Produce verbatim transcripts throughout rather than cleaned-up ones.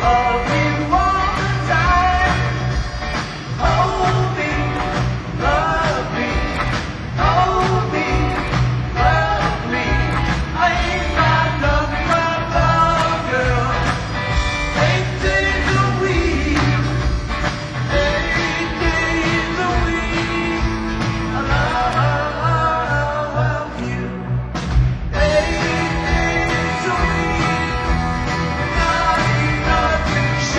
Love me all the time. Hold me, love me, hold me, love me. I ain't got nothing but love, girl. Eight days a week, eight days a week. I love you. Eight days a week, not enough.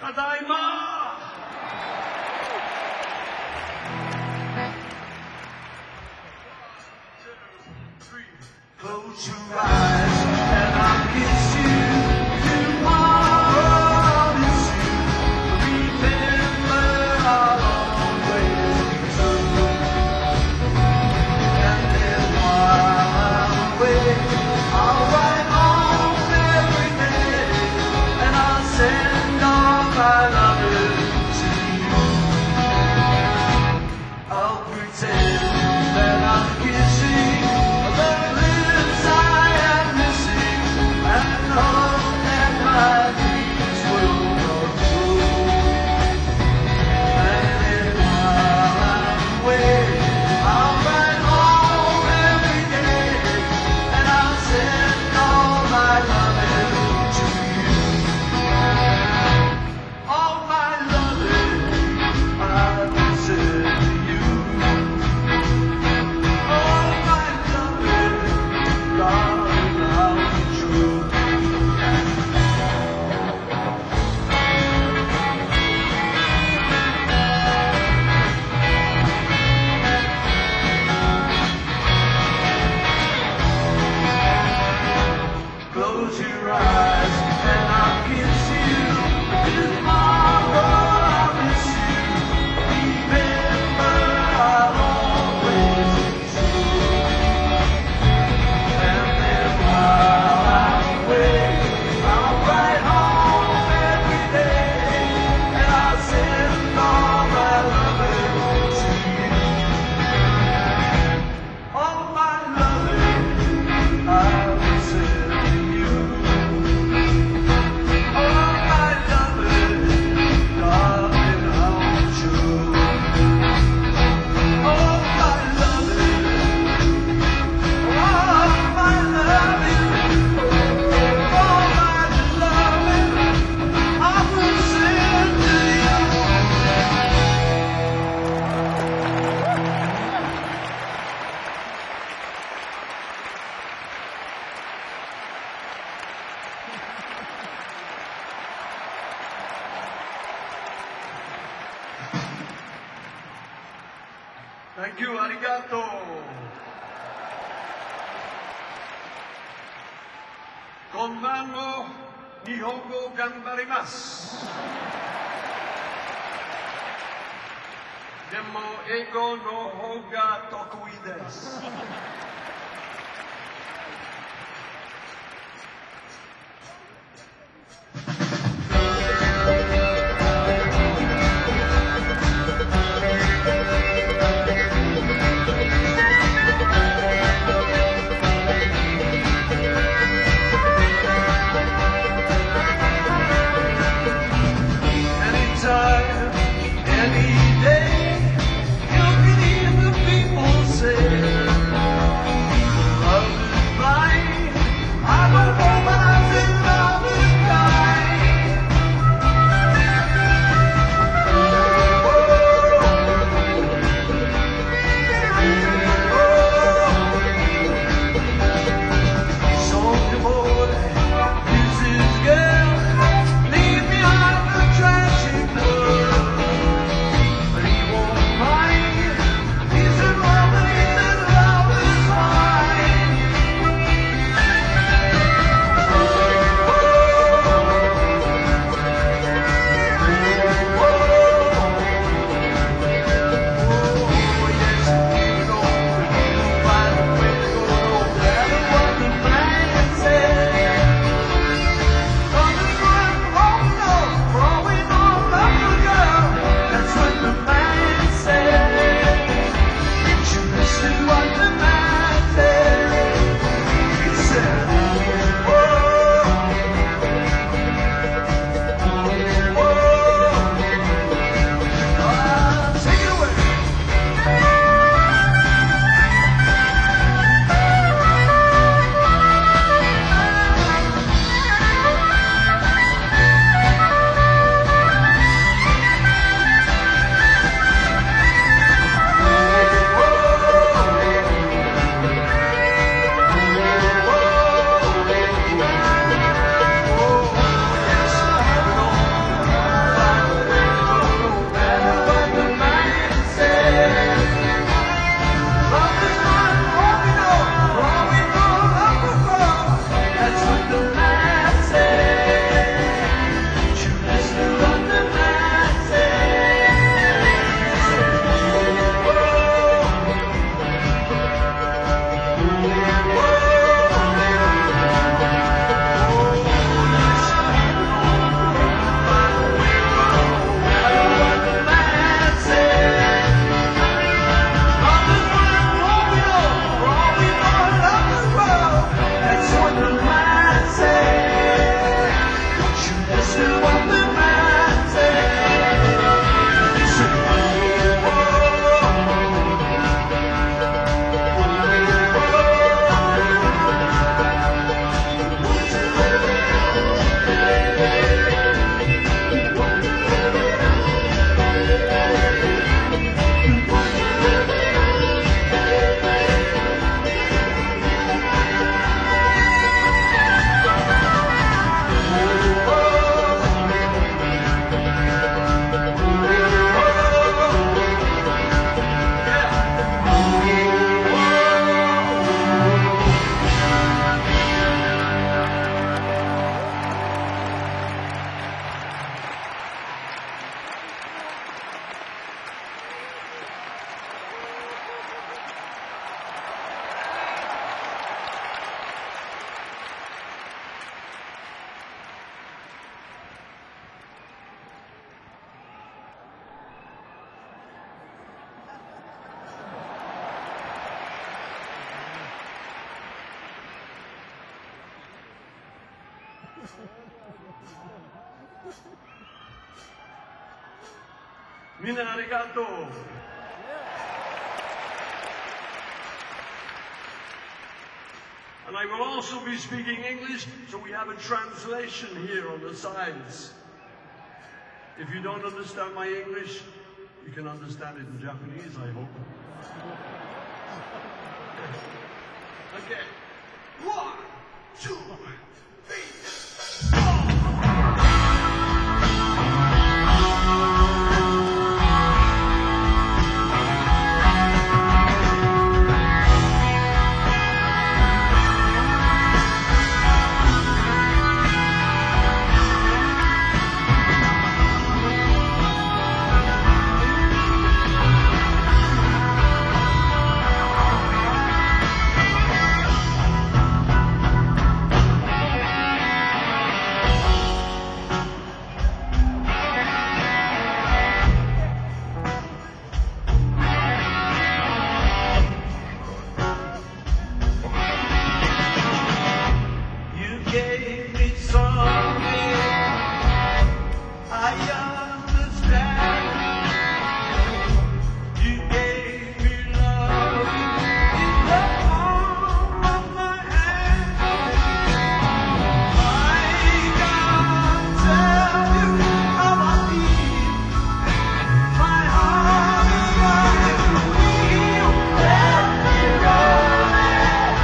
Tadaima! Close your eyes and I'll kiss you. Tomorrow I'll miss you. Remember I'll always be true. And then while I'm away, I'll write home every day, and I'll send all my lovers to you. I'll pretend that I'm kissing the lips I am missing, and hope that my dreams will come true. And then while I'm away, I'll write home every day, and I'll send all my loving to you. All my loving I will send to you. All my loving, darling, I'll be true. Close your eyes and I'll kiss you. Tomorrow I'll miss you. Remember I'll always be true. And then while I'm away, I'll write home every day, and I'll send all my loving to you. All my loving I will send to you. All my loving, darling, I'll be true. All my loving, all my loving, all my loving, I will send to you. Thank you, arigato. Konbanmo, Nihongo ganbarimasu. Demo ego no hoga tokui desu. Anytime, any day, you can hear the people say, Mina arigato. And I will also be speaking English, so we have a translation here on the sides. If you don't understand my English, you can understand it in Japanese, I hope. Okay. One, two, three, four. Gave me something I understand. You gave me love in the palm of my hand. I can't tell you how I feel. My heart is like a wheel. Let me roll it.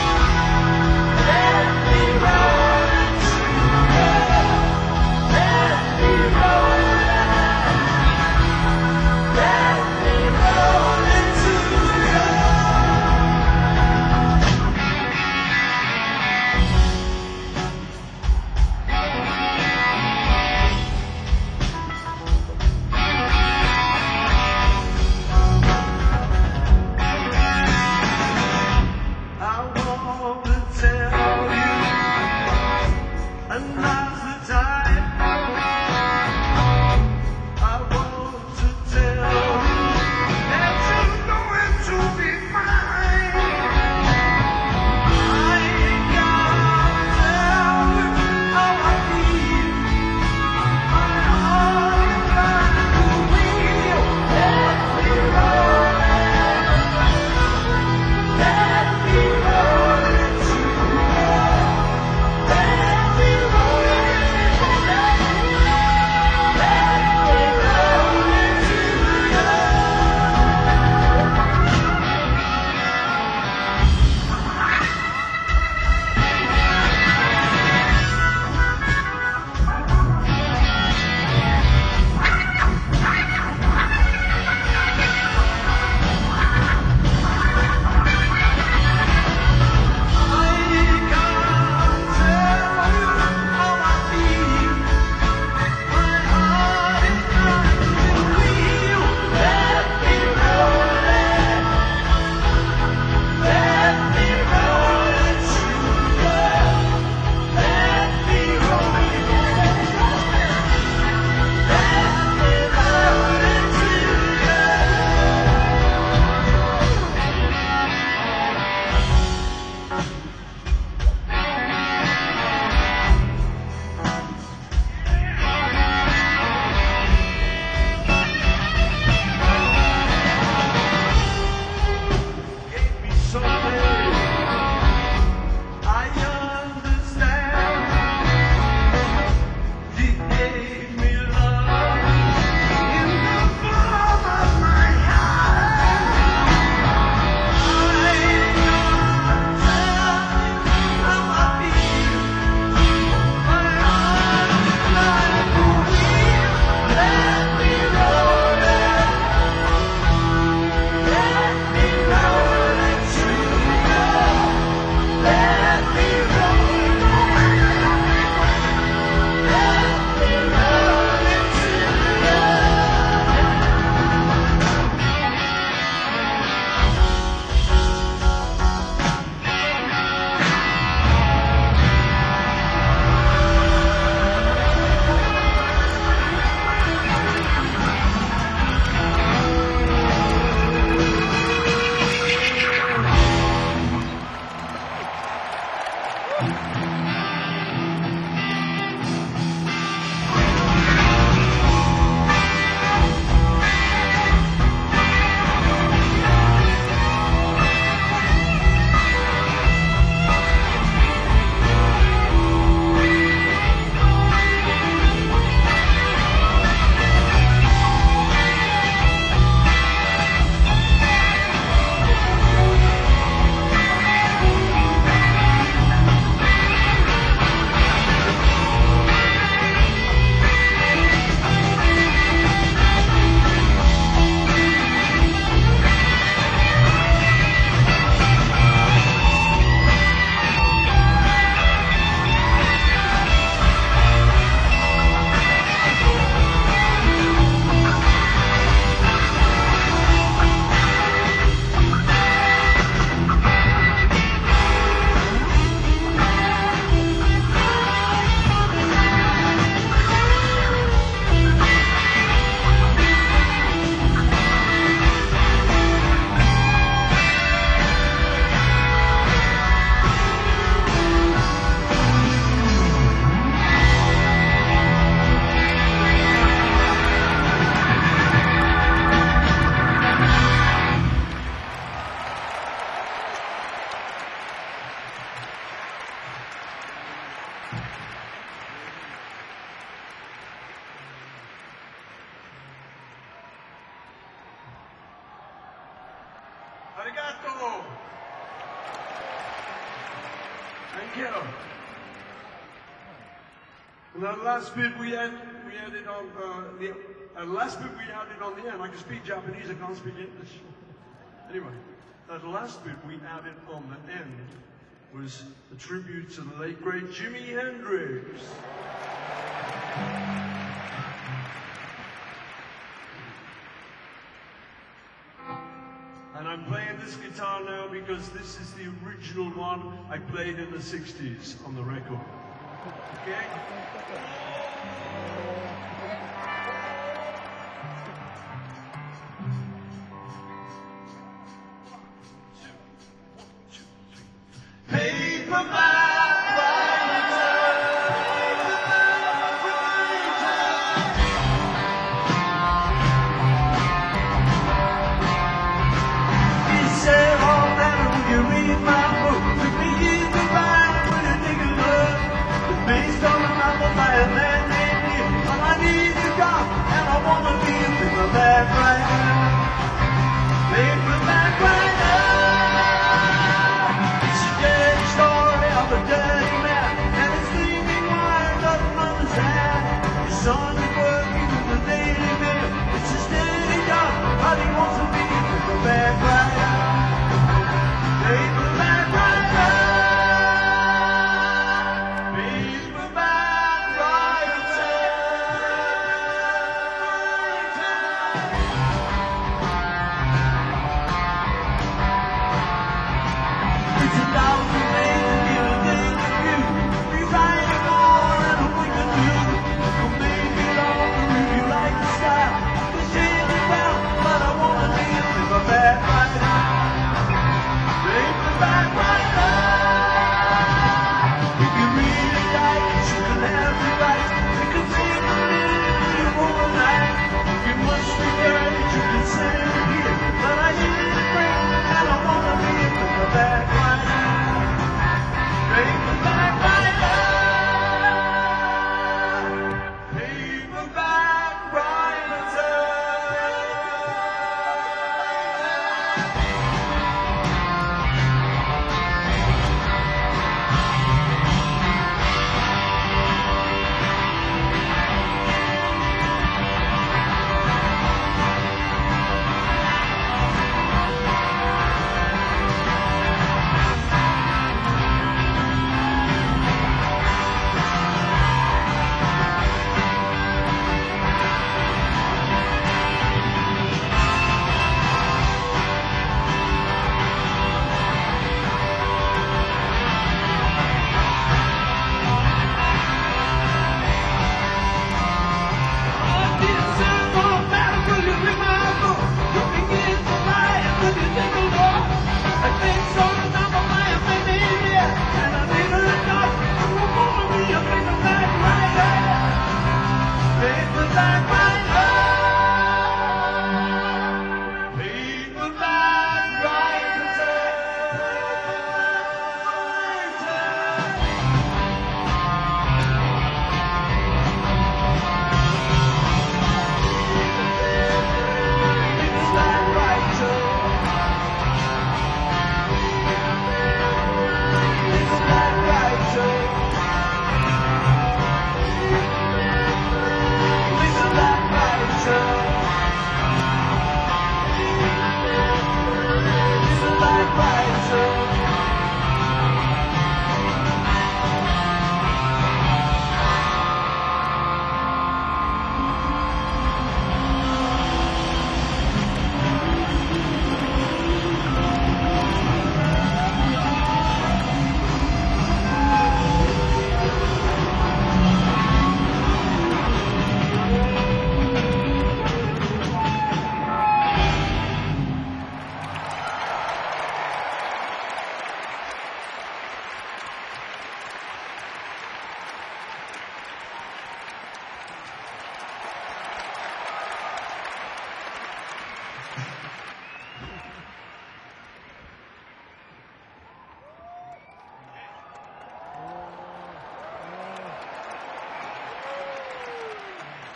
Let me roll it to you. Let me roll it. Let me roll it to you. I want to tell you, and now's the time. I want to tell you that you're going to be mine. I ain't gotta tell you how I feel. My heart is like a wheel. Let me roll it. Let me roll it to you. Let me roll it. Arigato. Thank you. And that last bit we had, we had it on uh, the uh, last bit we had it on the end. I can speak Japanese, I can't speak English. Anyway, that last bit we added on the end was a tribute to the late great Jimi Hendrix. And I'm playing this guitar now because this is the original one I played in the sixties on the record. Okay?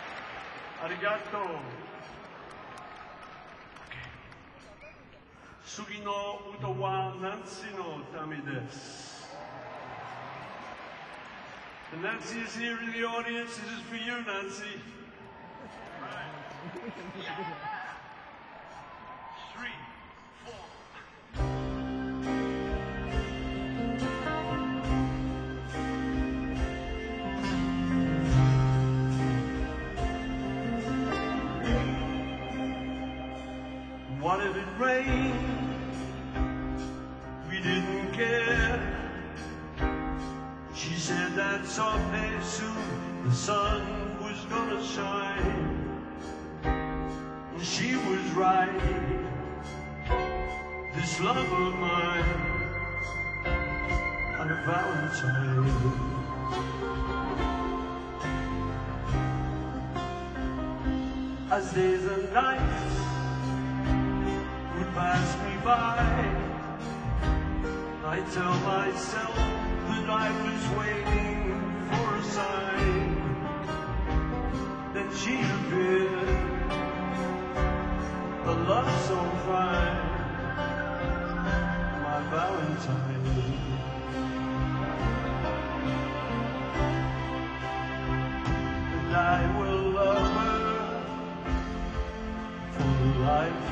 Arigato. Sugino Utawa Nancy no tame desu. And Nancy is here in the audience. This is for you, Nancy. Right. Yeah. Three, four. What if it rained? We didn't care. She said that someday soon the sun was gonna shine. And she was right. This love of mine on a Valentine. As days and nights would pass me by, I tell myself that I was waiting for a sign. Then she appeared, a love so fine, my Valentine. And I will love her for life.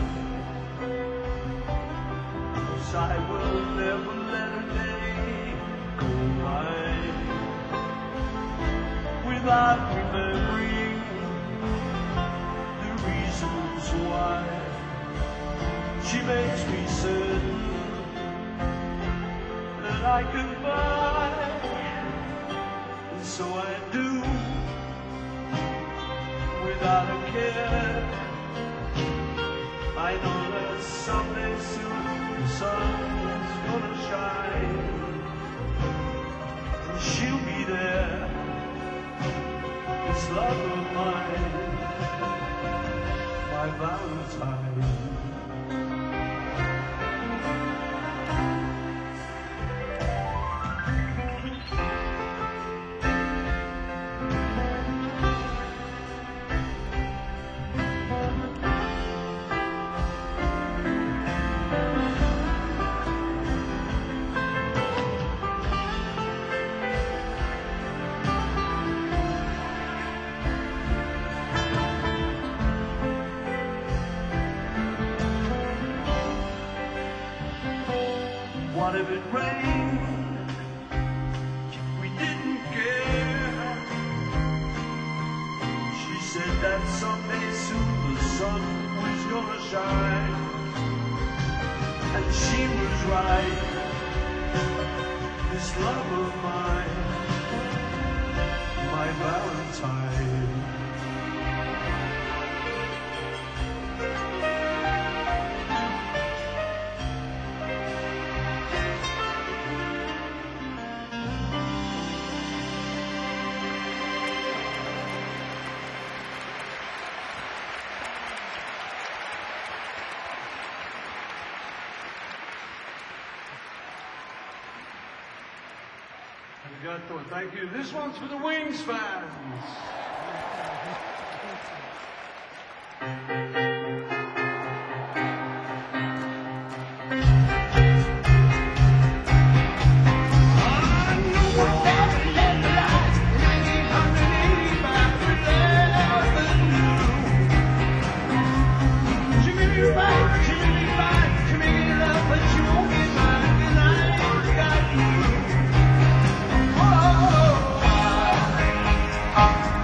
I will never let a day go by without remembering the reasons why. She makes me certain that I can buy, and so I do without a care. I know that someday soon the sun's gonna shine, and she'll be there, this love of mine, my Valentine. What if it rained? We didn't care. She said that someday soon the sun was gonna shine, and she was right. This love of mine, my Valentine. Thank you. This one's for the Wings fans. Oh,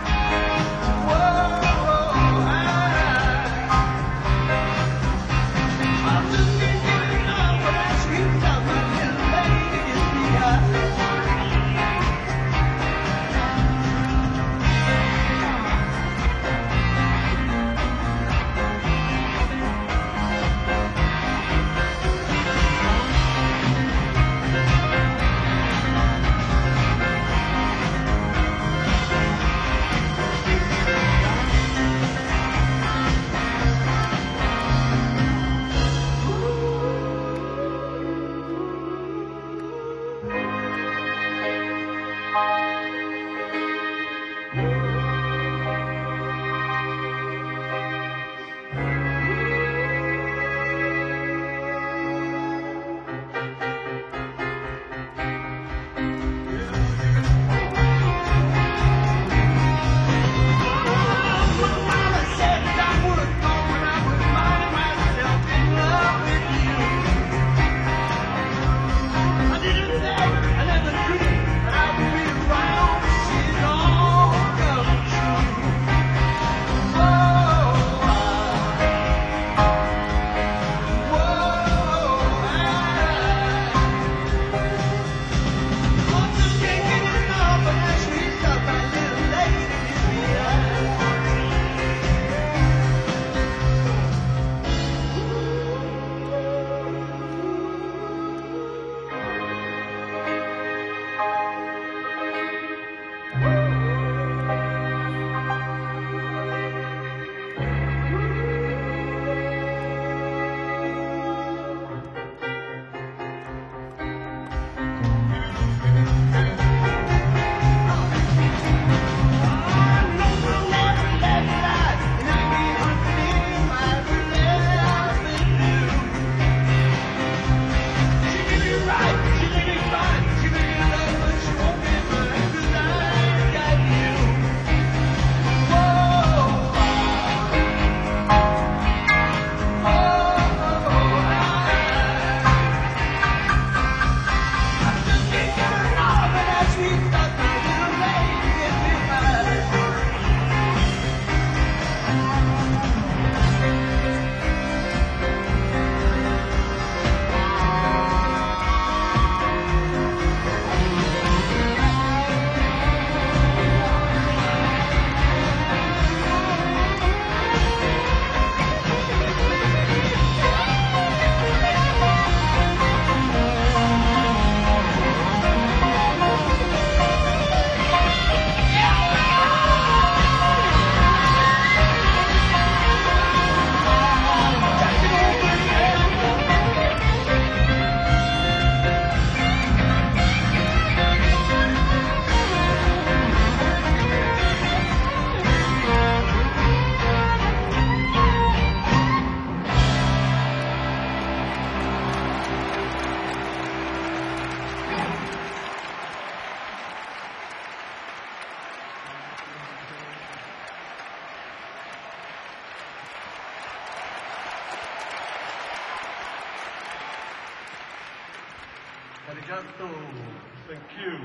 Arigato. Thank you.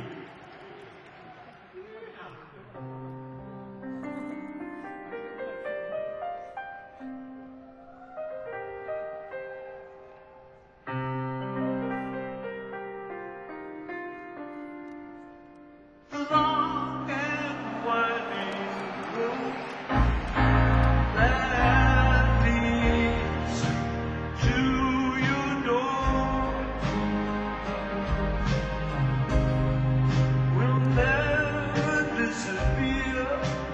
The long and winding road that leads to your door will never disappear.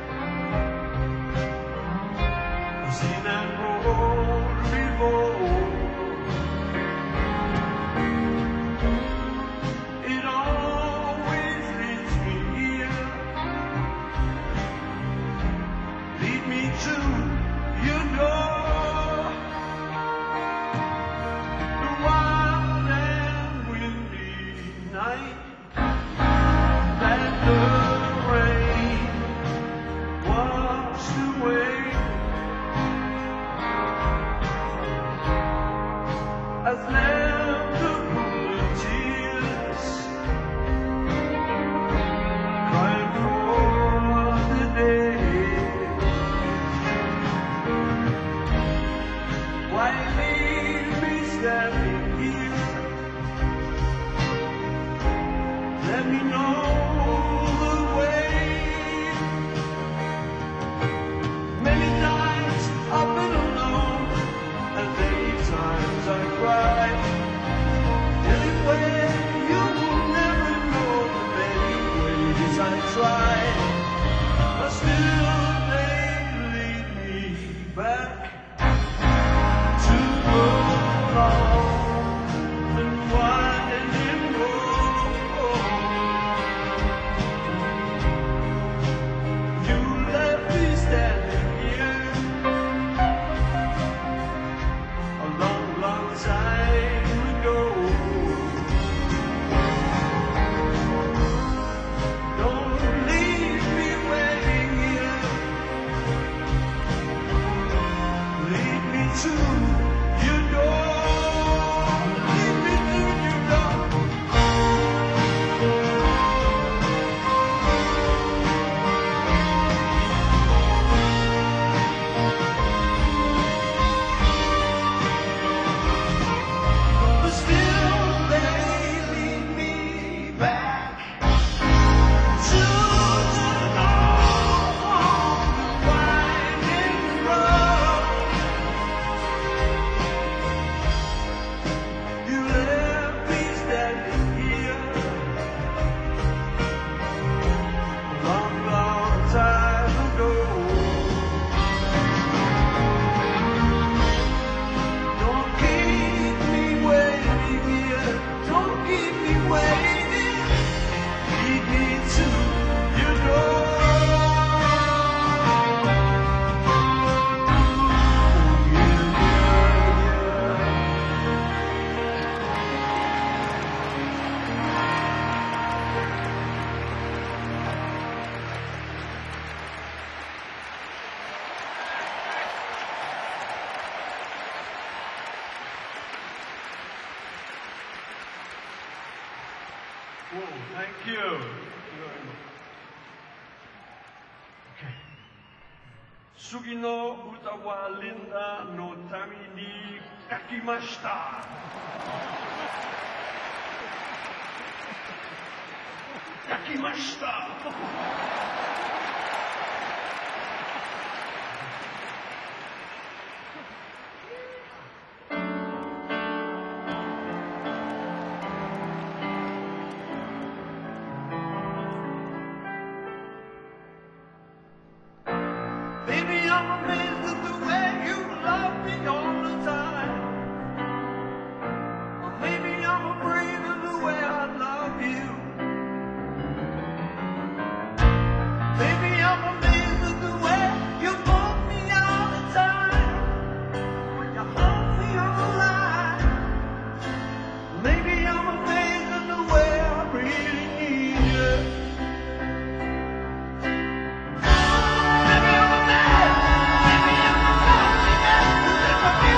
I've seen that road before. It always leads me here. Lead me to your door. The wild and windy night that the rain washed away has left a pool of tears, crying for the day. Why leave me standing here? Let me know the way. Many times I've been alone, and many times I cried. Anyway, you will never know the many ways I tried. But still they lead me back to the long and winding road. You left me standing here a long, long time ago. Don't leave me waiting here. Lead me to your door. Lead me to your door. But still they lead me back to the long, winding road. You left me standing here a long, long time ago. Don't keep me waiting here. Don't keep me waiting. Lead me to your door. Yeah, yeah, yeah. Whoa, thank you. Thank you very much. Okay. Sugi no uta wa Linda no tami ni kakimashita. Kakimashita. Baby, I'm amazed at the way you love me all the time. Or maybe I'm afraid of the way I love you. Baby, I'm amazed at the way you hold me all the time. When you hold me all night. Maybe I'm amazed at the way I really need you. Maybe I'm amazed. Maybe I'm amazed.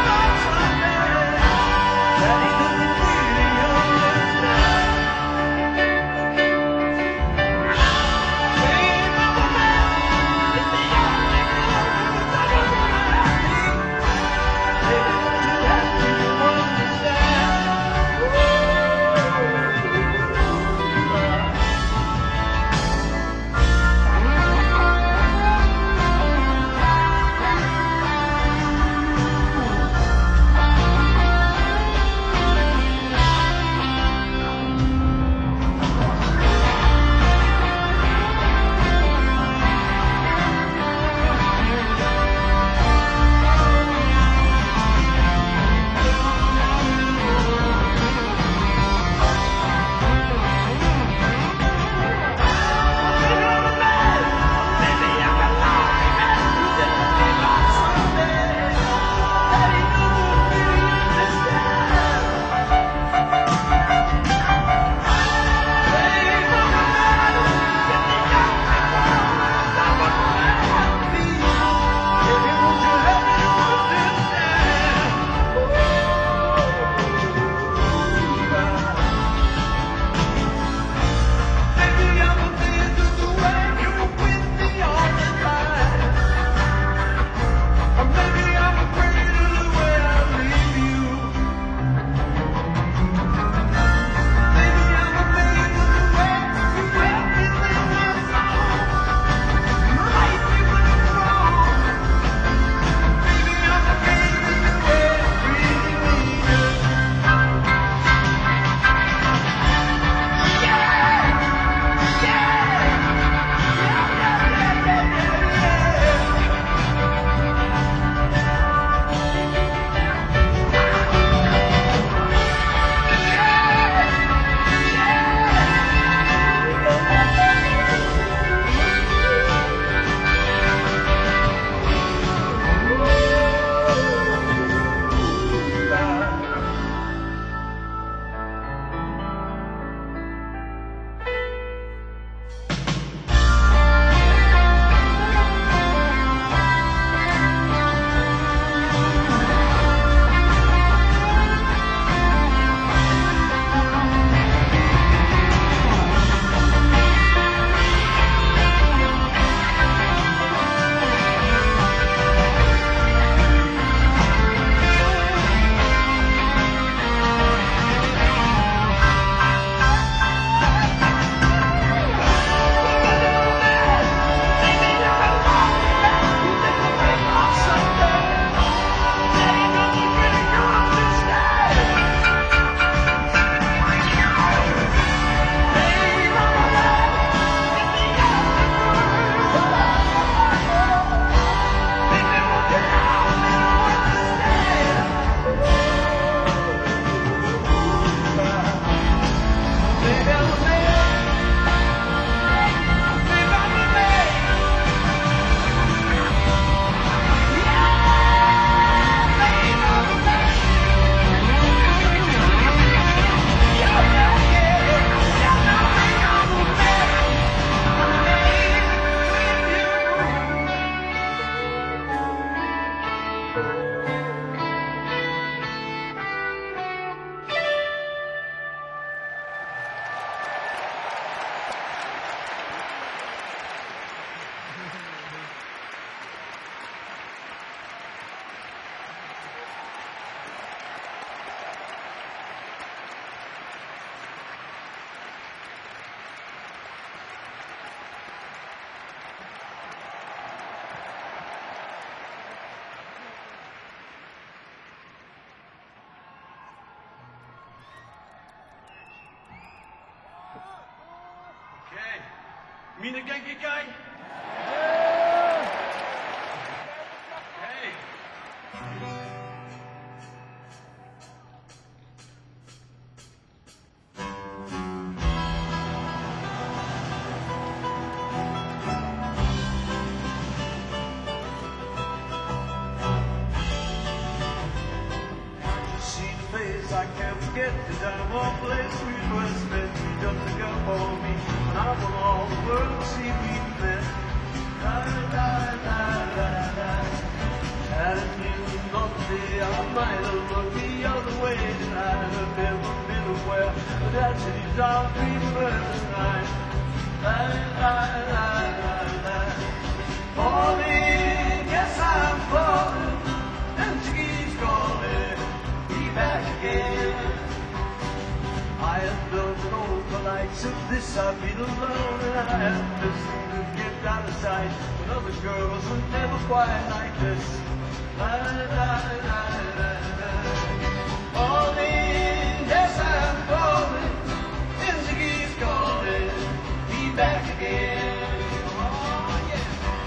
Mina Genki Guy? Hey. I can't forget the time or place we first met. You jumped the gun for me, and I want all the world to see we met. Da da da da da. Had it been another day, I might have looked the other way. And I'd have never been aware that that's it, our dream first night. Da da da da da. Falling, yes I'm falling, and she keeps calling. Back again. I have known all the likes of this. I've been alone and I have listened to get out of sight. But other girls were never quite like this. La, la, la, la, la, la. Falling, yes I'm falling, and she keeps calling me back again. Oh yeah.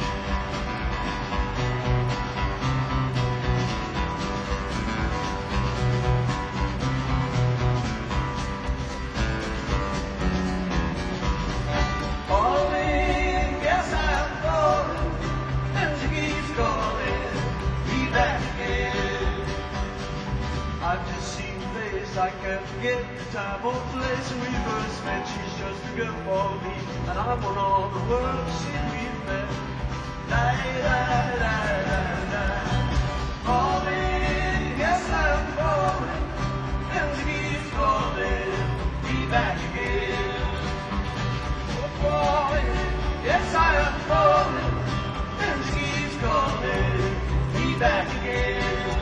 I've just seen a face, I can't forget the time or place we first met. She's just a girl for me, and I want all the world to see we've met. La la la la la. Falling, yes I'm falling, and she keeps calling me back again. Oh, falling, yes I am falling, and she keeps calling me back again.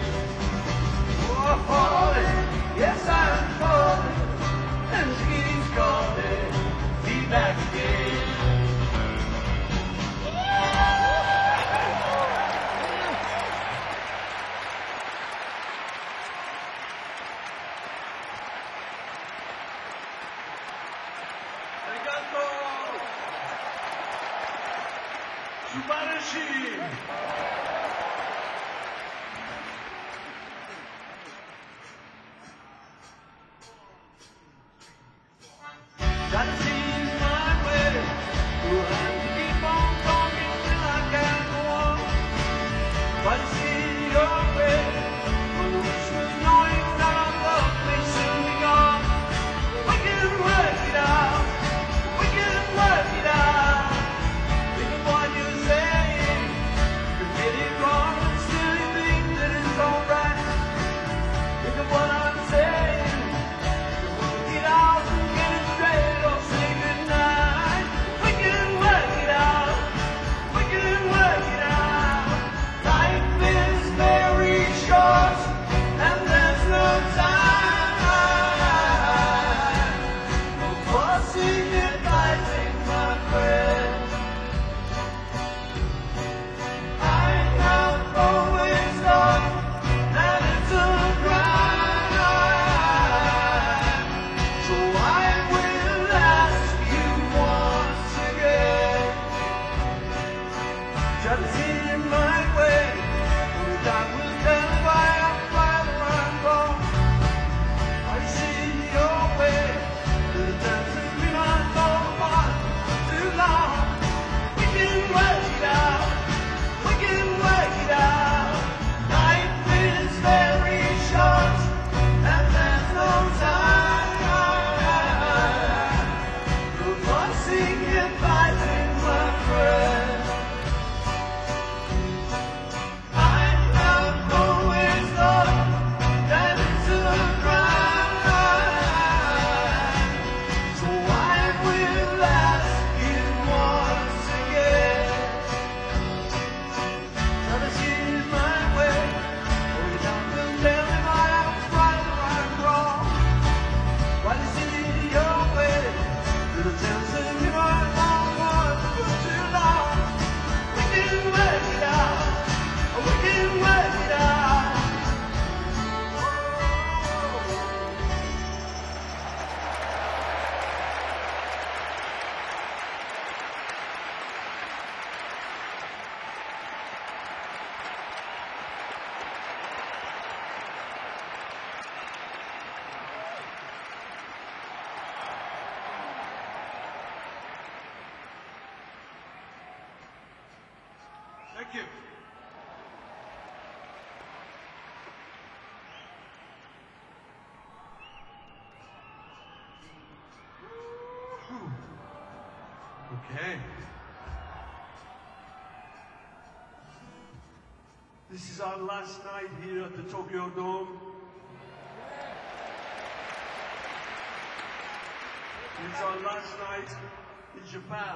Falling, yes I'm falling, and she keeps calling me back again. Arigato! Subarashi! Gotta see my way. We'll have to keep on talking till I can't go on. Gotta see your way. For the wish was knowing that our love may soon be gone. We can work it out. We can work it out. Think of what you're saying. You get it wrong and still you think that it's alright. Think of what I'm saying. You work it out and get it straight. Thank you. Okay. This is our last night here at the Tokyo Dome. It's our last night in Japan.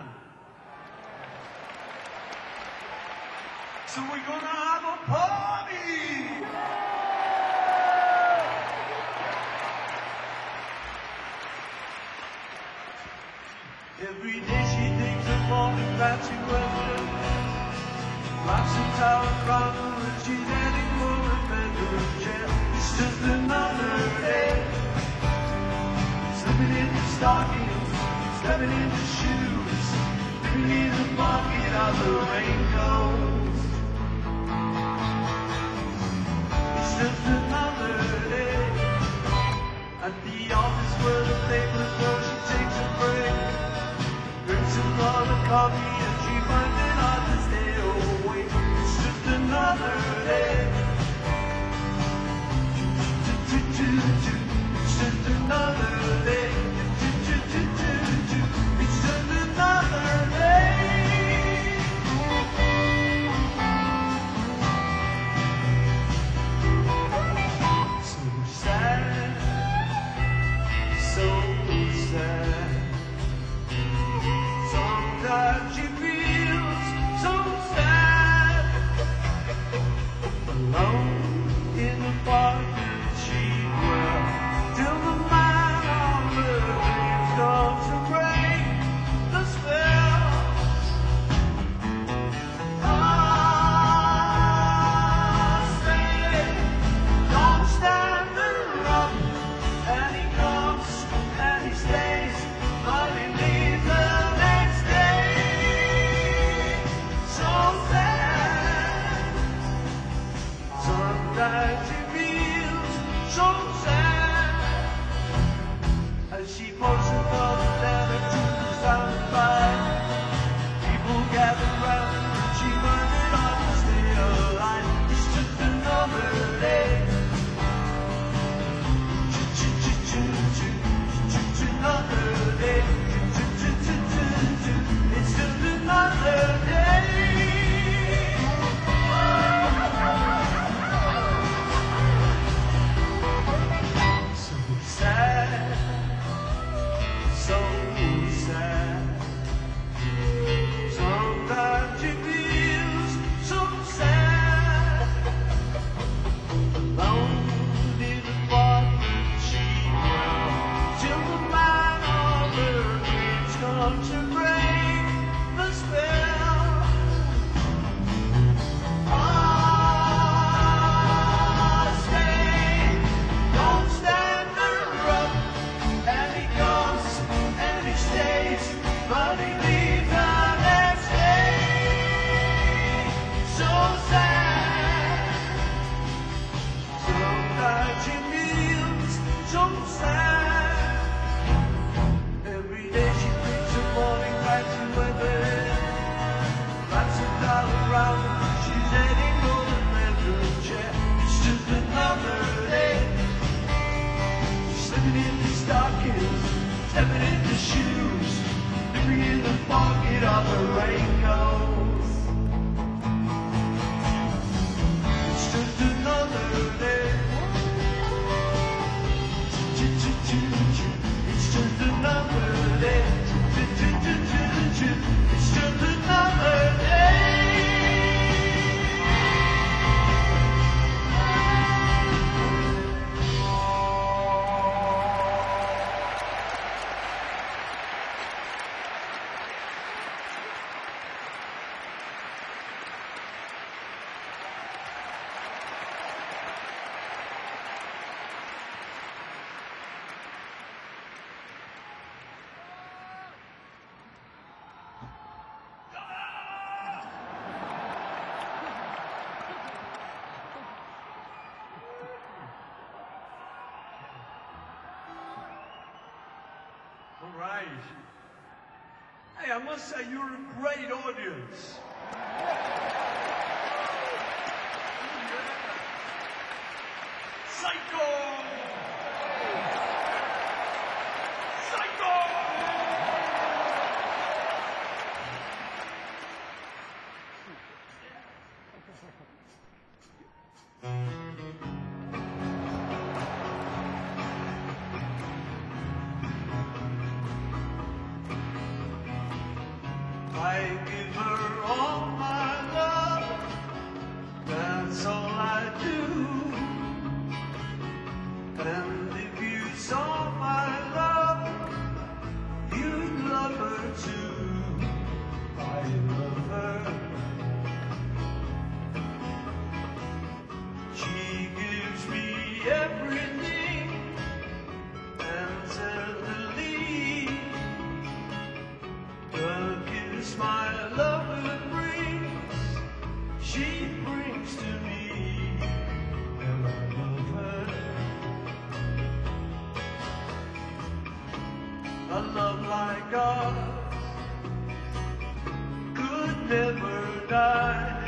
So we're gonna have a party! Every day she thinks of all the fancy weather. Life's a tower around her and she's heading for the bedroom chair. It's just another day. Slipping into stockings, stepping into shoes, living in the pocket of the raincoat. It's just another day. At the office where the papers go, she takes a break. Drinks another coffee and she finds it hard to stay awake. It's just another day. It's just another day. It's just another day. So sad, so sad. Sometimes she feels so sad, alone in the park that she dwells, till the mind on her dreams comes to break the spell. Ah, stay, don't stand her up, and he comes and he stays, but he leaves her. Sometimes she feels so sad as she posts another letter to the soundbite. People gather round and she finds it hard to stay alive. It's just another day. Just another day. It's just another day. So sad. Sometimes she feels so sad, alone in the park that she dwells, till the mind of her dreams comes to break the spell. Ah, stay, don't stand her up, and he comes and he stays, but he leaves the next day. So sad. Sometimes she feels so sad. Every day she thinks of falling back to her bed. Wraps a dollar around her, she's heading for the bedroom chair. It's just another day. Slipping into stockings, stepping into shoes, living in the pocket of her raincoat. It's just another day. It's just another day. It's just another day. All right. Hey, I must say, you're a great audience. I give her all my love, that's all I do. And if you saw my love, you'd love her too. I love her. She gives me everything, and tenderly the kiss my lover brings, she brings to me, and I love her. A love like ours could never die,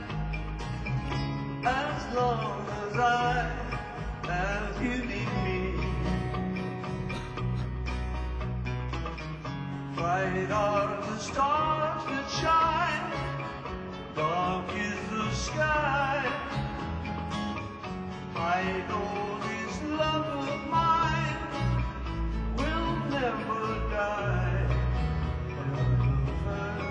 as long as I have you in me. Bright are the stars that shine, dark is the sky. I know this love of mine will never die, and I love her.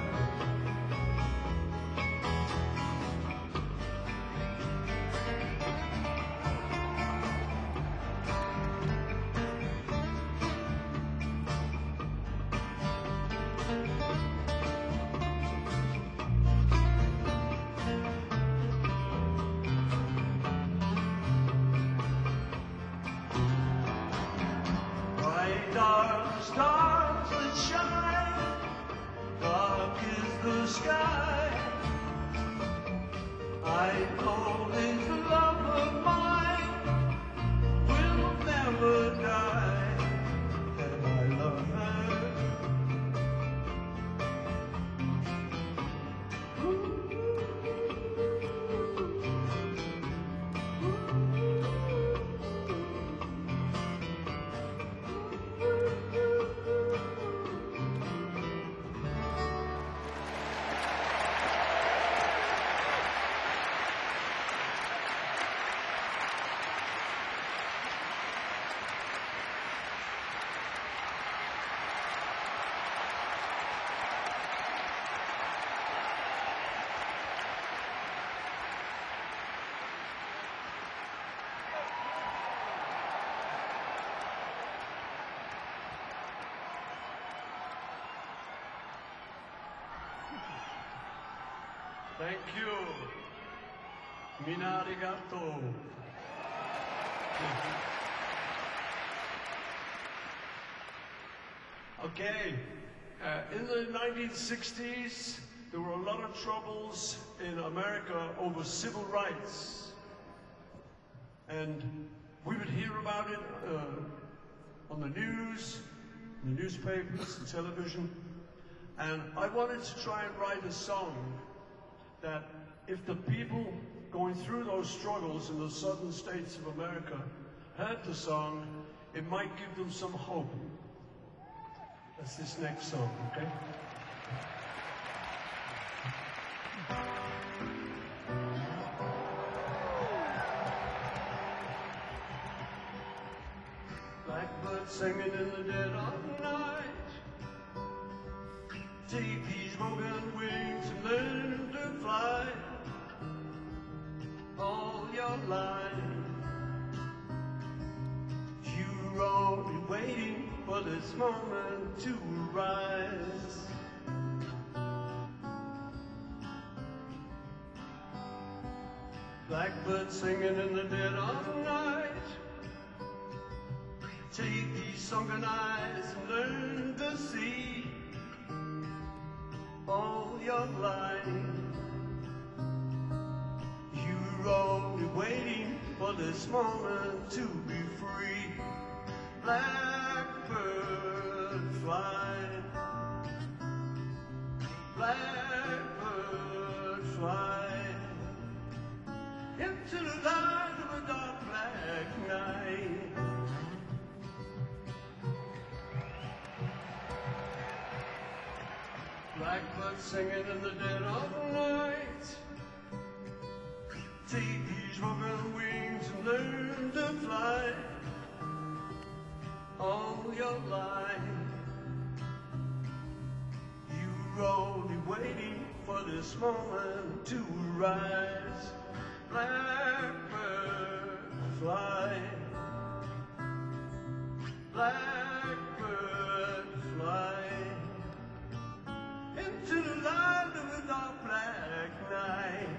Bright are the stars that shine, dark is the sky. I know this love of mine will never die, and I love her. Thank you. Mina arigato. Okay, uh, in the nineteen sixties, there were a lot of troubles in America over civil rights. And we would hear about it uh, on the news, in the newspapers, the television. And I wanted to try and write a song that if the people going through those struggles in the southern states of America heard the song, it might give them some hope. That's this next song, okay? Blackbird singing in the dead of night. Take these broken wings and learn to fly all your life. You're only waiting for this moment to rise. Blackbird singing in the dead of night. Take these sunken eyes and learn to see all your life. You're only waiting for this moment to be free. Blackbird fly, blackbird fly into the light of a dark black night. Blackbird singing in the dead of night. moment to rise. Blackbird fly, blackbird fly into the land of the dark black night.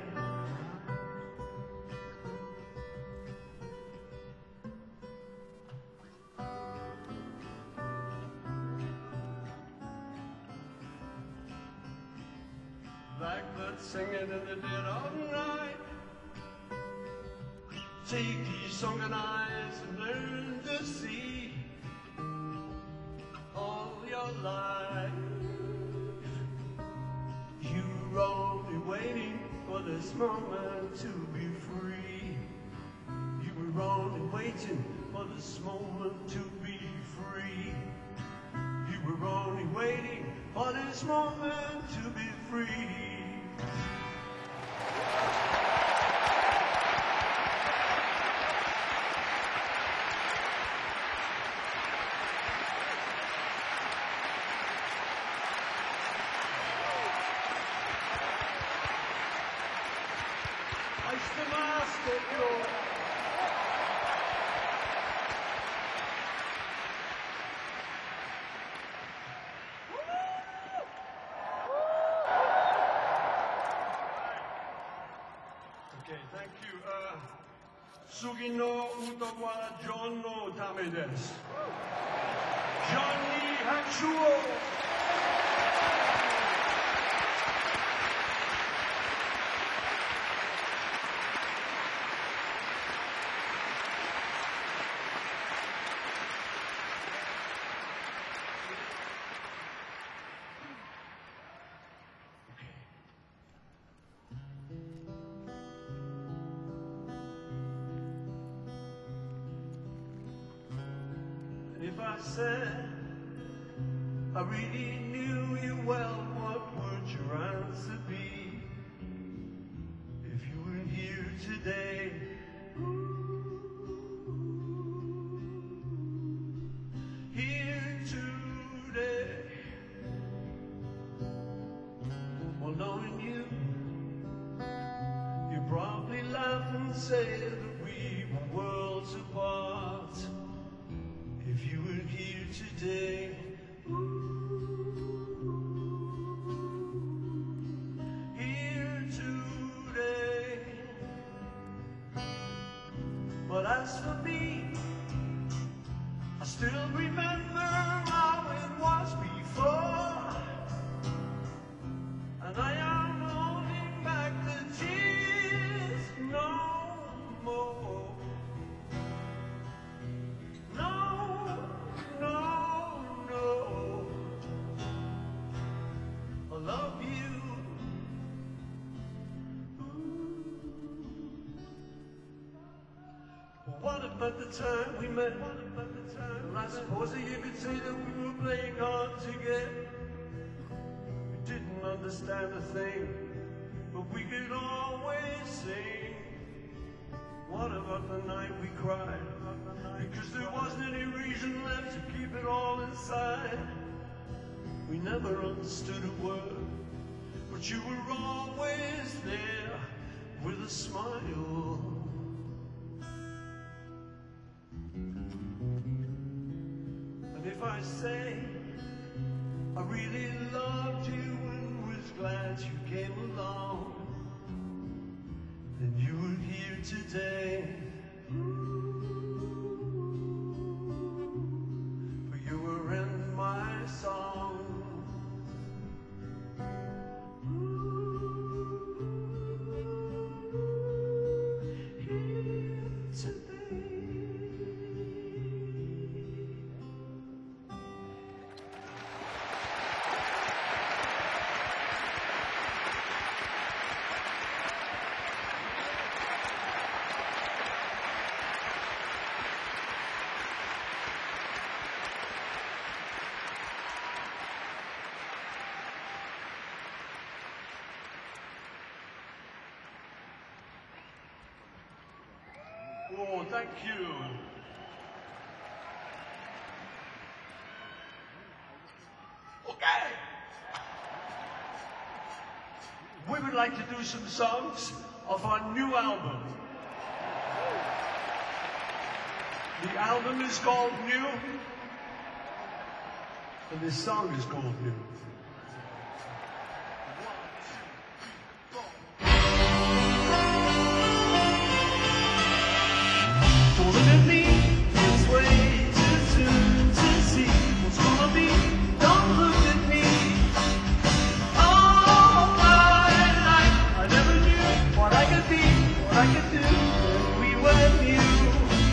Blackbird singing in the dead of night. Take these sunken eyes and learn to see all your life. You're only waiting for this moment to be free. You were only waiting for this moment to be free. You were only waiting for this moment to be free. It's the master, Lord. Okay, thank you. Uh, Sugino utawara Jono tamedes. Johnny Hachuo. If I said I really knew you well, what would your answer be? If you were here today, here today, well, knowing you, you'd probably laugh and say that we were worlds apart. If you were here today, here today, but as for me, I still remember how it was before, and I am holding back the tears no more. What about the time we met? What about the time? Well, I suppose that you could say that we were playing hard to get. We didn't understand a thing, but we could always sing. What about the night we cried? Because there wasn't any reason left to keep it all inside. We never understood a word, but you were always there with a smile. If I say I really loved you and was glad you came along, then you were here today. For you were in my song. Here today. Oh, thank you. Okay. We would like some songs off our new album. The album is called New, and this song is called New. Don't look at me, it's way too soon to see what's gonna be. Don't look at me. All my life I never knew what I could be, what I could do when we were new.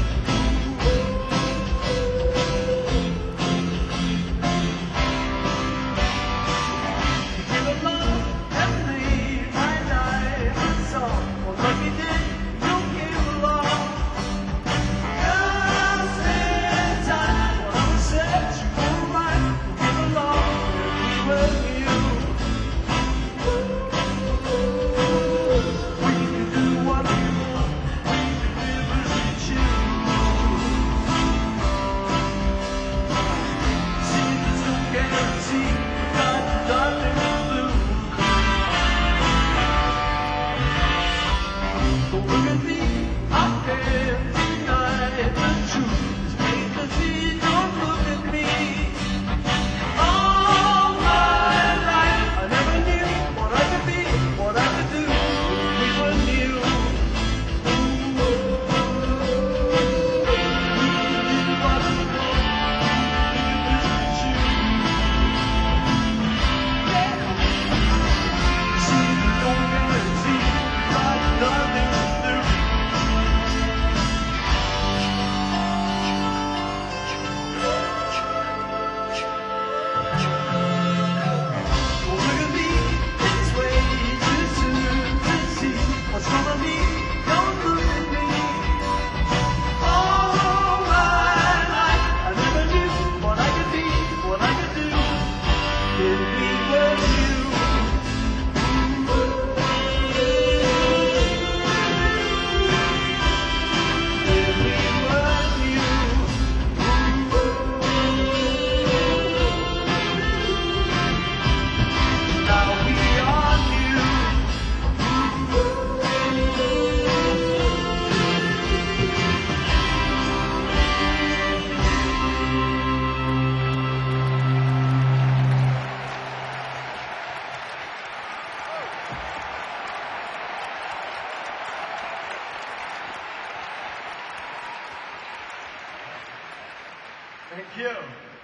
Thank you.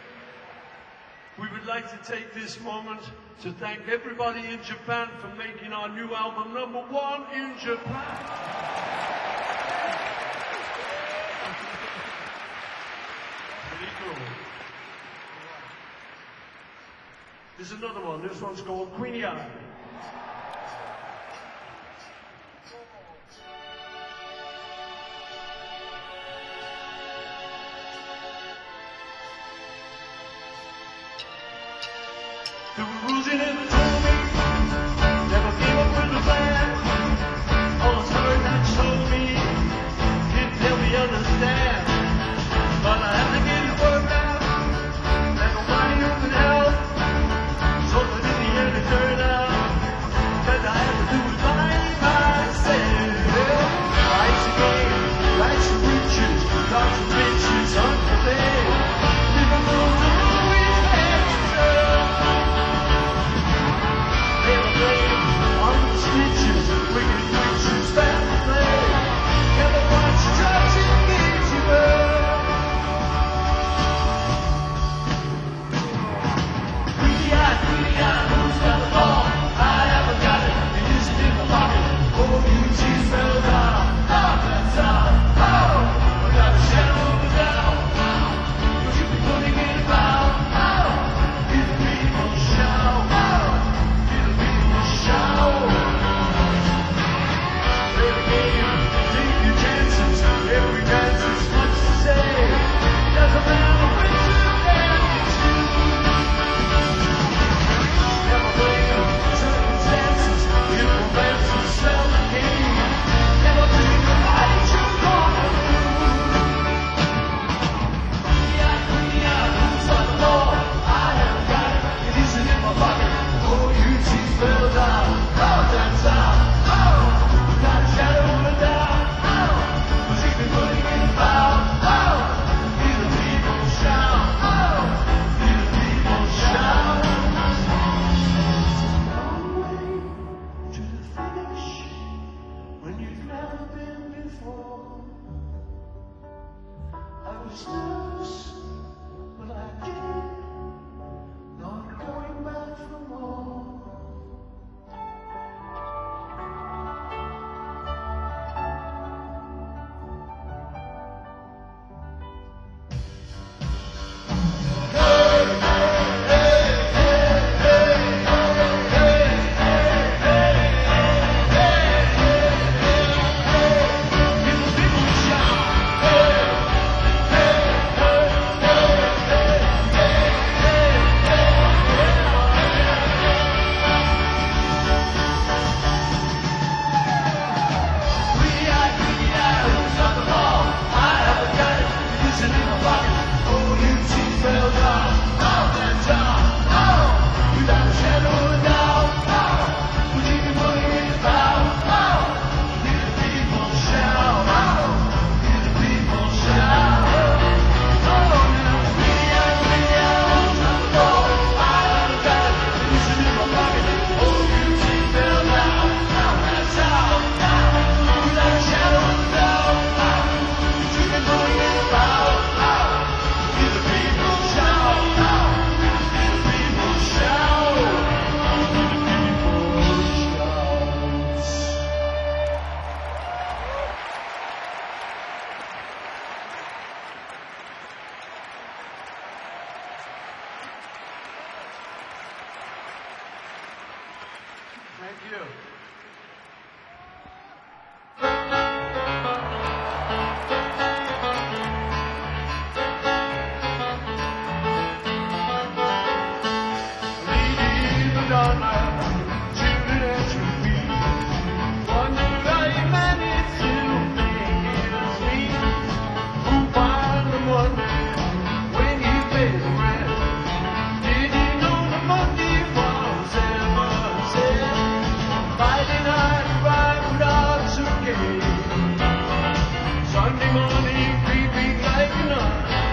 We would like to take this moment to thank everybody in Japan for making our new album number one in Japan. Pretty cool. There's another one. This one's called Queenie Eye. There were rules you never told me, never came up with a plan. All the stories that showed me didn't help me understand. But I had to get it worked out, and nobody who could help. So that in the end it turned out that I had to do it by myself. Life's a game, life's a riches, lots of bitches unprepared. Different rules are always extra. Circumstances, it will answer, sell the game. before. I was nervous, but I did not going back for more. Thank you. Lady Madonna, children at your feet, wonder how you managed to make ends meet. Who find the money when you pay the rent? Did you know the money was ever sent? Friday night, ride without a suitcase. Sunday morning, creeping like a nun.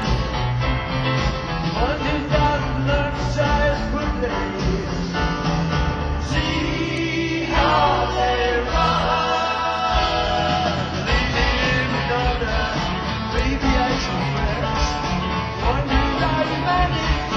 Monday's got to learn to size for days. See how they run. Lady Madonna, baby, I confess. Wonder how you manage to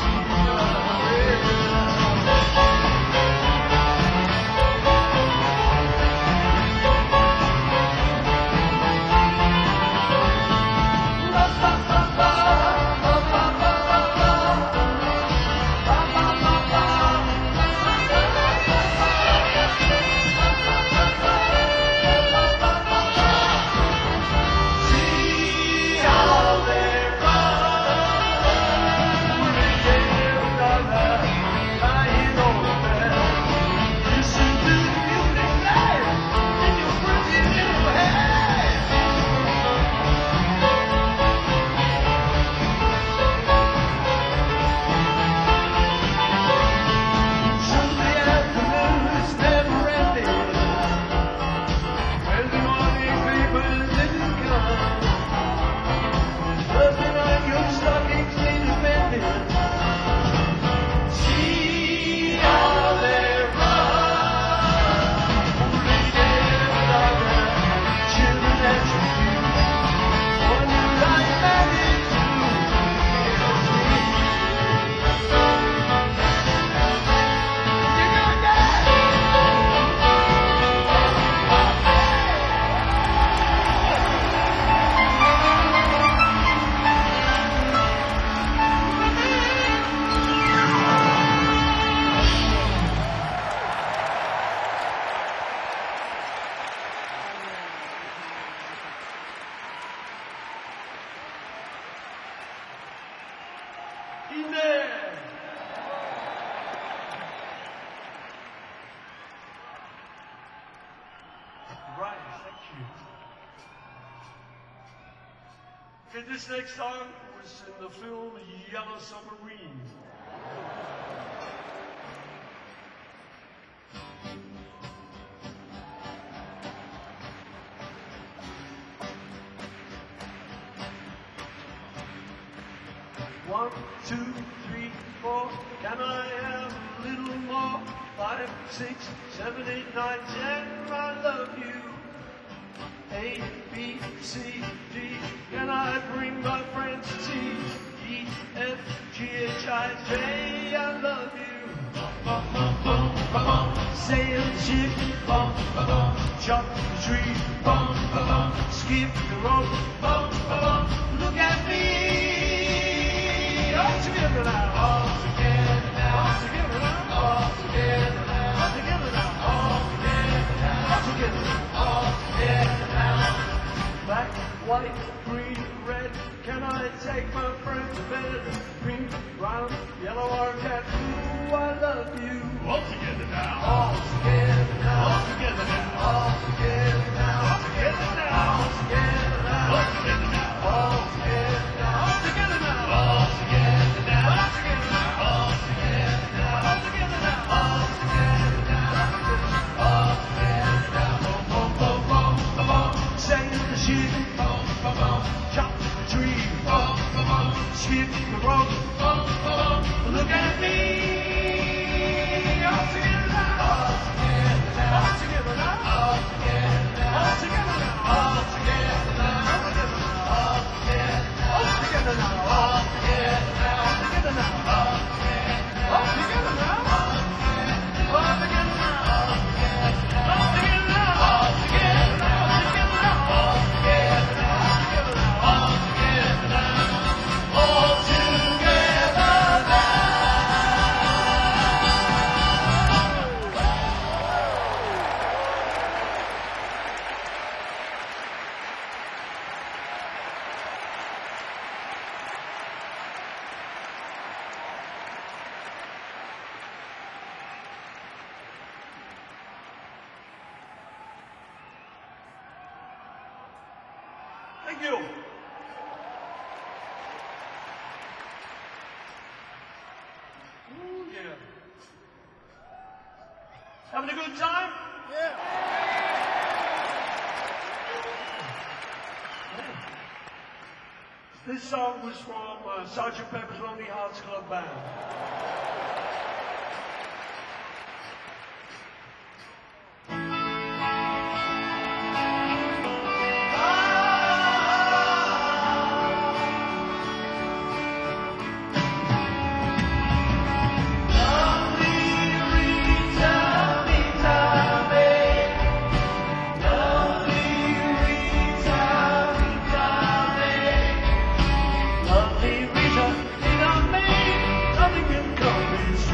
Right, thank you. Okay, this next song was in the film Yellow Submarine. One, two, three, four. Can I have a little more? Five, six, seven, eight, nine, ten. I love you. Eight. A, B, C, D. Can I bring my friends T, E, F, G, H, I, J? I love you. Bum, bum, bum, bum, bum. Sail the ship, bum, bum, bum. Jump the tree, bum, bum, bum. Skip the rope, bum, bum, bum. Look at me. All together now. All together now. All together now. All together now. All together now. All together now. All together now. All together now. Black, white, green, red. Can I take my friend to bed? Pink, brown, yellow, or cat? Ooh, I love you. All together now. All together now. All together now. All together now. All together now. All together now. All together now. All together now. All together now. All together now. All together now. All together now. All together now. All together now. All together now. Boom, boom, boom, boom, boom, boom. Sail the ship, Bum, bum, bum. jump the tree, Bum, bum, bum. skip the rope. Bum, bum, bum. Look at me. All together now. All together now. All together now. All together now. All together now. All together now. All together now. All together now. All together now. All together now. All together now. All together now. All together now. All together now. All together now. All together now. All together now. All together now. All together now. Thank you. Ooh, yeah. Having a good time? Yeah. This song was from uh, Sergeant Pepper's Lonely Hearts Club Band. Lovely Rita, Rita, me, nothing can come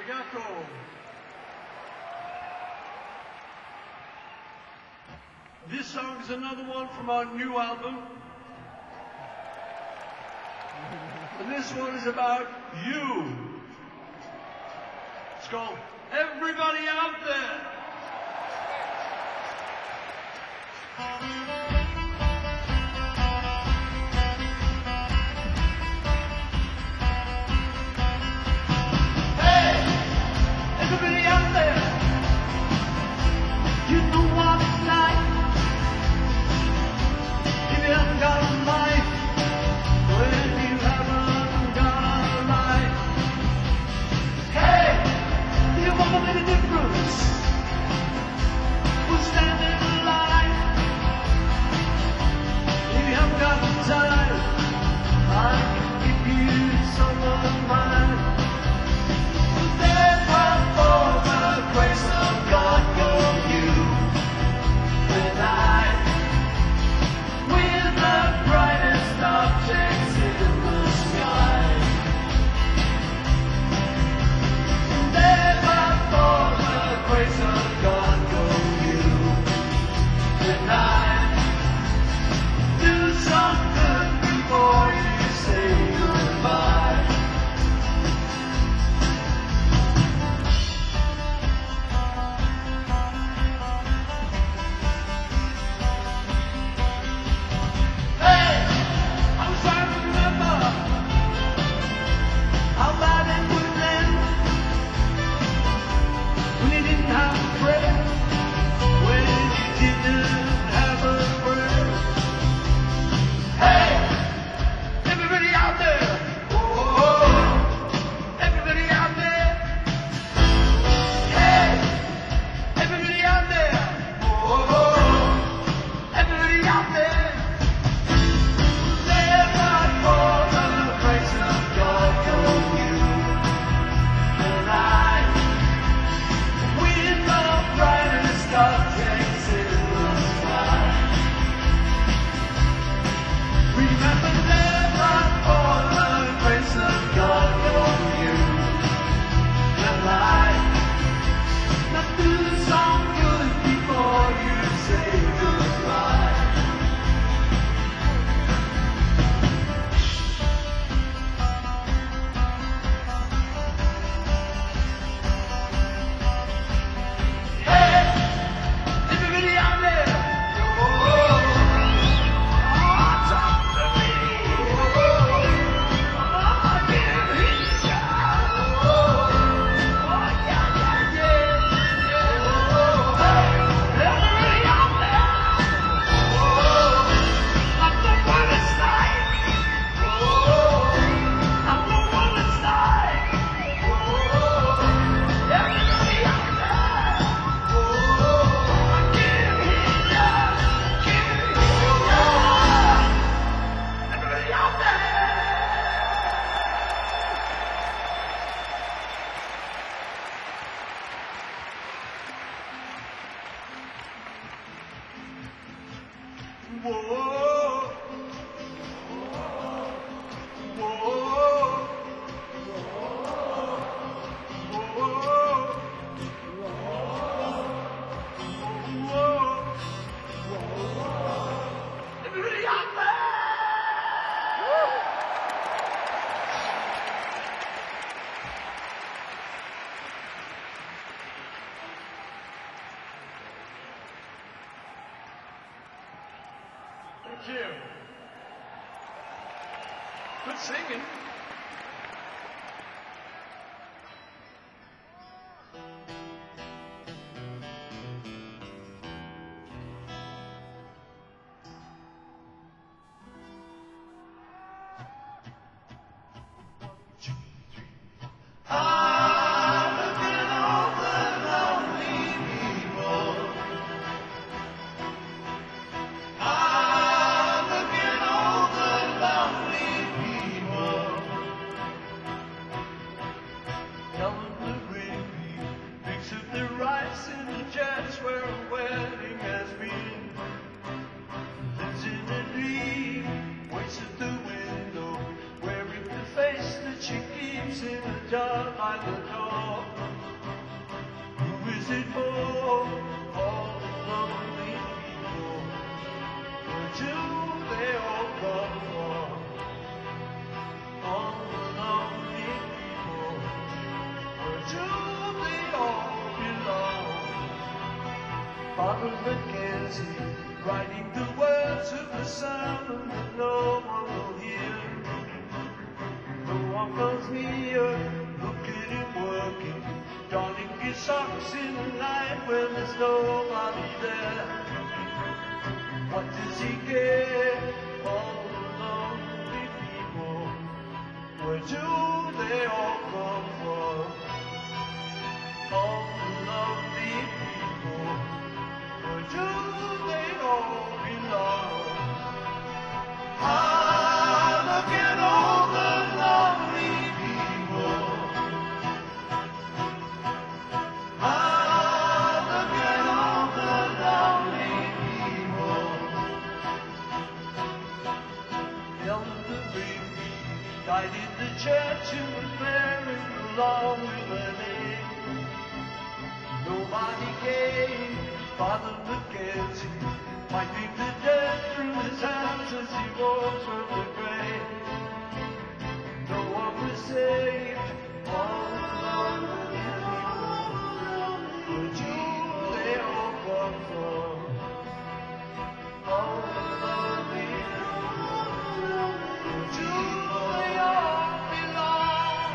Arigato. This song is another one from our new album. And this one is about you. It's called Everybody Out There. Hey, everybody out there, you know what it's like. If you haven't got a life, when you haven't got a life. Hey, do you want a little difference? We'll stand in line. If you haven't got the time, I can give you some of mine. Never for the grace of God go you and I, with the brightest objects in the sky. Never for the grace of God go you and I. Do some good before you say goodbye. Hey, I'm trying to remember how bad it would have been when you didn't have a friend, when you didn't have a friend. Hey, everybody out there, oh, everybody out there. Hey, everybody out there, oh, everybody out there. Never for the grace of God go you and I, with the brightest objects in the sky. Remember, never for the grace of God go you and I. Now do some good before you say goodbye. Hey, everybody out there, oh, talk to me, oh, give me shout, oh, yeah, yeah, yeah, yeah, oh, hey, everybody out there, oh, I'm the one that's like, oh, I'm the one that's like, oh, everybody out there, oh, give me love, give me love, everybody out there. Whoa. Whoa. Whoa. Everybody out there. Thank you. Good singing. I'm looking over lonely people. I'm looking over lonely people. Mackenzie, writing the words of the song that no one will hear. No one was here, look at him working, donning his socks in the night when there's nobody there. What does he get? All the lonely people, where do they all come from? All the lonely people, where do they all belong? Ah, look at all the lonely people. Ah, look at all the lonely people. Elder baby died in the church and was buried along with her name. Nobody came, Father Mackenzie, wiping the dirt from his hands as he walked from the grave. No one was saved, all alone with people. Where do they all come from? All alone with people. Where do they all belong?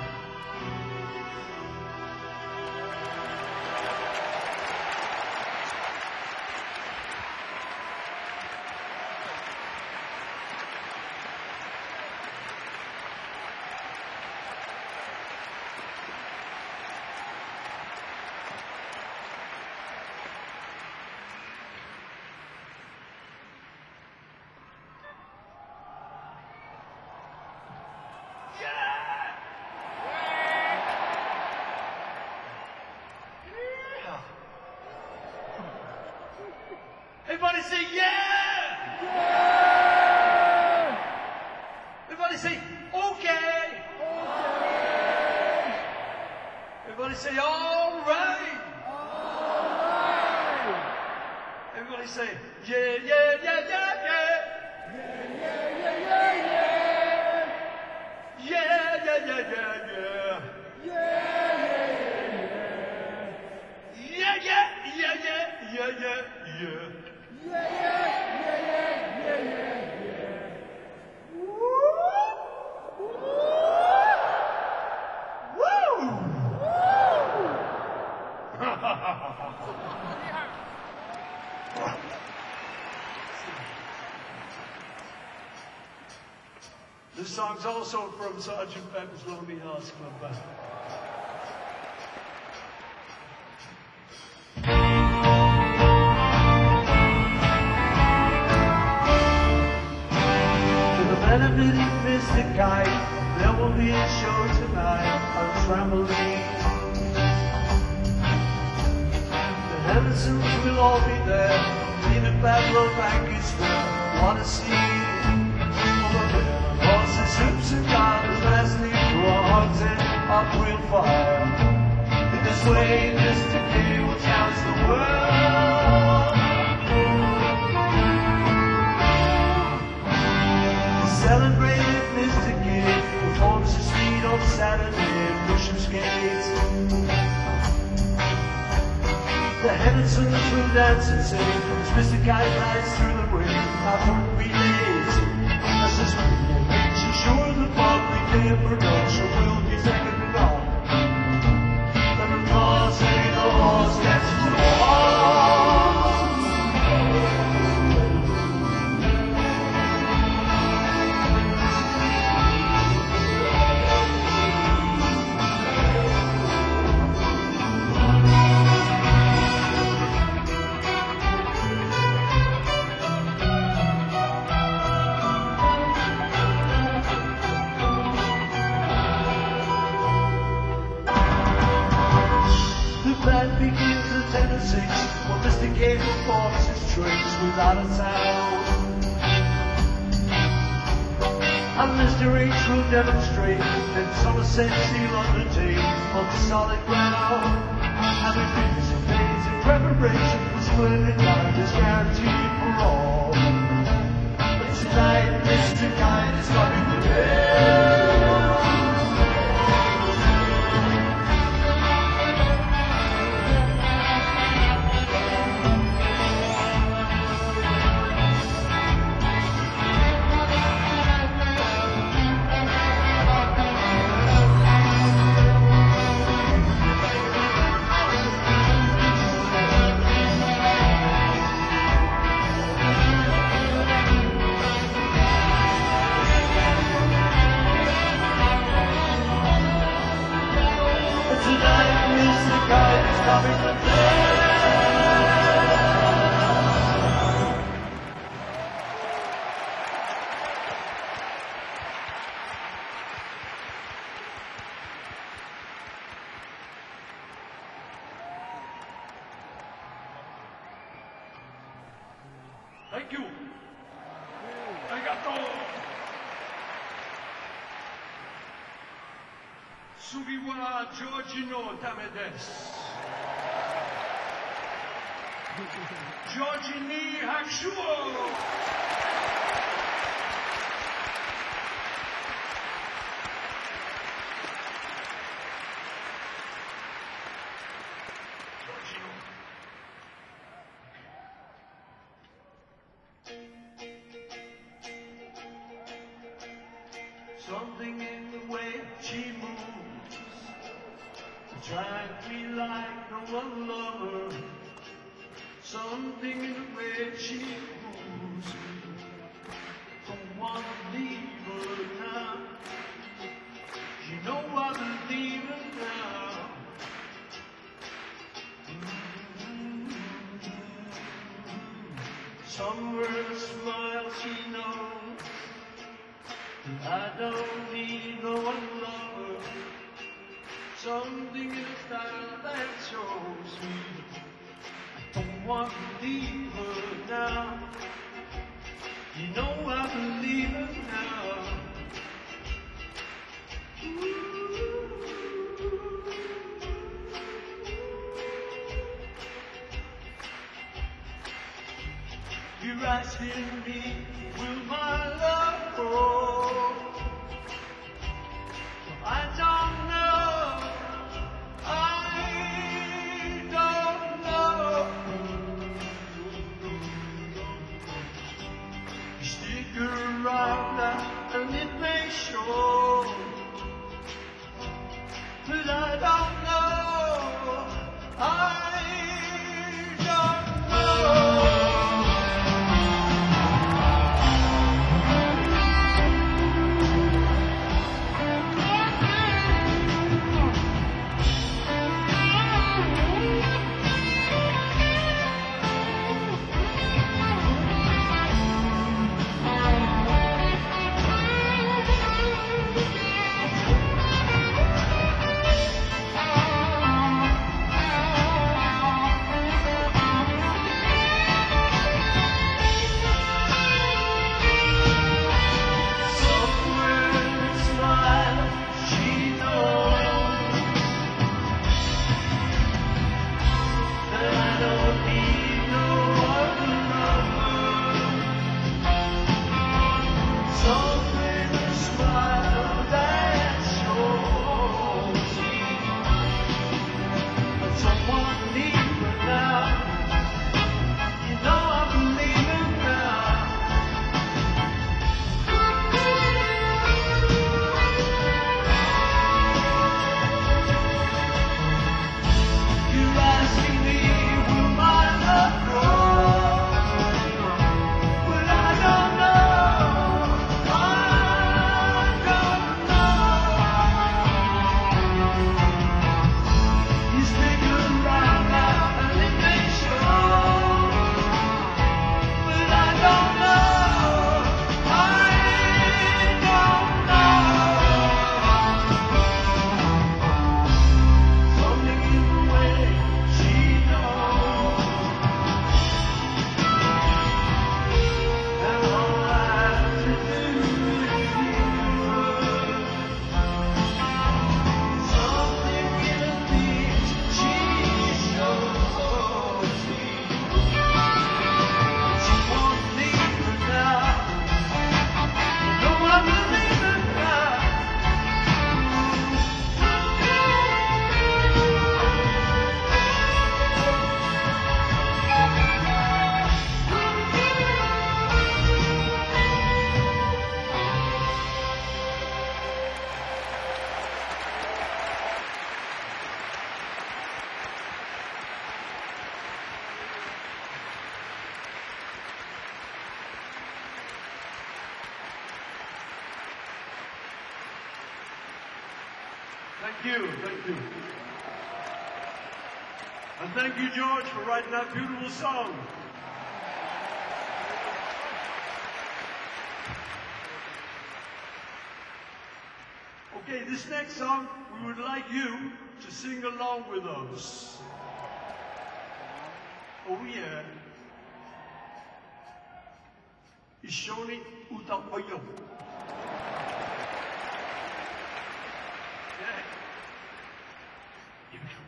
Everybody say yeah! Yeah! Everybody say okay! Okay! Everybody say all right! All right! Everybody say yeah, yeah, yeah, yeah, yeah! Yeah, yeah, yeah, yeah, yeah! Yeah, yeah, yeah, yeah, yeah! Yeah, yeah, yeah, yeah, yeah, yeah, yeah, yeah! Yeah, yeah, yeah, yeah, yeah, yeah, yeah. Woo! Woo! This song's also from Sergeant Pepper's Lonely Hearts Club Band. Benefiting Mister Kite, there will be a show tonight on Trampoline. The Hendersons will all be there, in a Pablo Banquet, what a scene. Over there, horses, hoops and garters, lasting through a haunted April fire. In this way, Mister K will challenge the world. Celebrated Mister Gig performs the street on Saturday at Busham Skates. The Hendersons will dance and sing as Mister Guy rides through the ring after relays. As this will make sure the public day of production will be second to none. And the cars say the horse dances to the wall. Begins at ten to six, while Mister K performs his tricks without a sound. And Mister H will demonstrate that Somerset seal undertake on the solid ground. And the figures and days in preparation for splendid life is guaranteed for all. But tonight, Mister Kite is coming to bed. Thank you. Arigato. Sugiwa Giorgino Tamedes. Georgini Hakshuo. Something in the way she moves drives me like no one lover. Something in the way she moves, don't wanna leave her now. You know I believe her now. Mm-hmm. Somewhere in a smile she knows I don't need no one lover. Something in the style that shows me I don't want to leave her now. You know I believe her now. You're asking me, will my love grow? I don't know. I don't know. You stick around now and it may show, but I don't know. I don't know. Thank you, thank you. And thank you, George, for writing that beautiful song. Okay, this next song, we would like you to sing along with us. Oh yeah. Ishoni Utapoyo. Yeah. You know.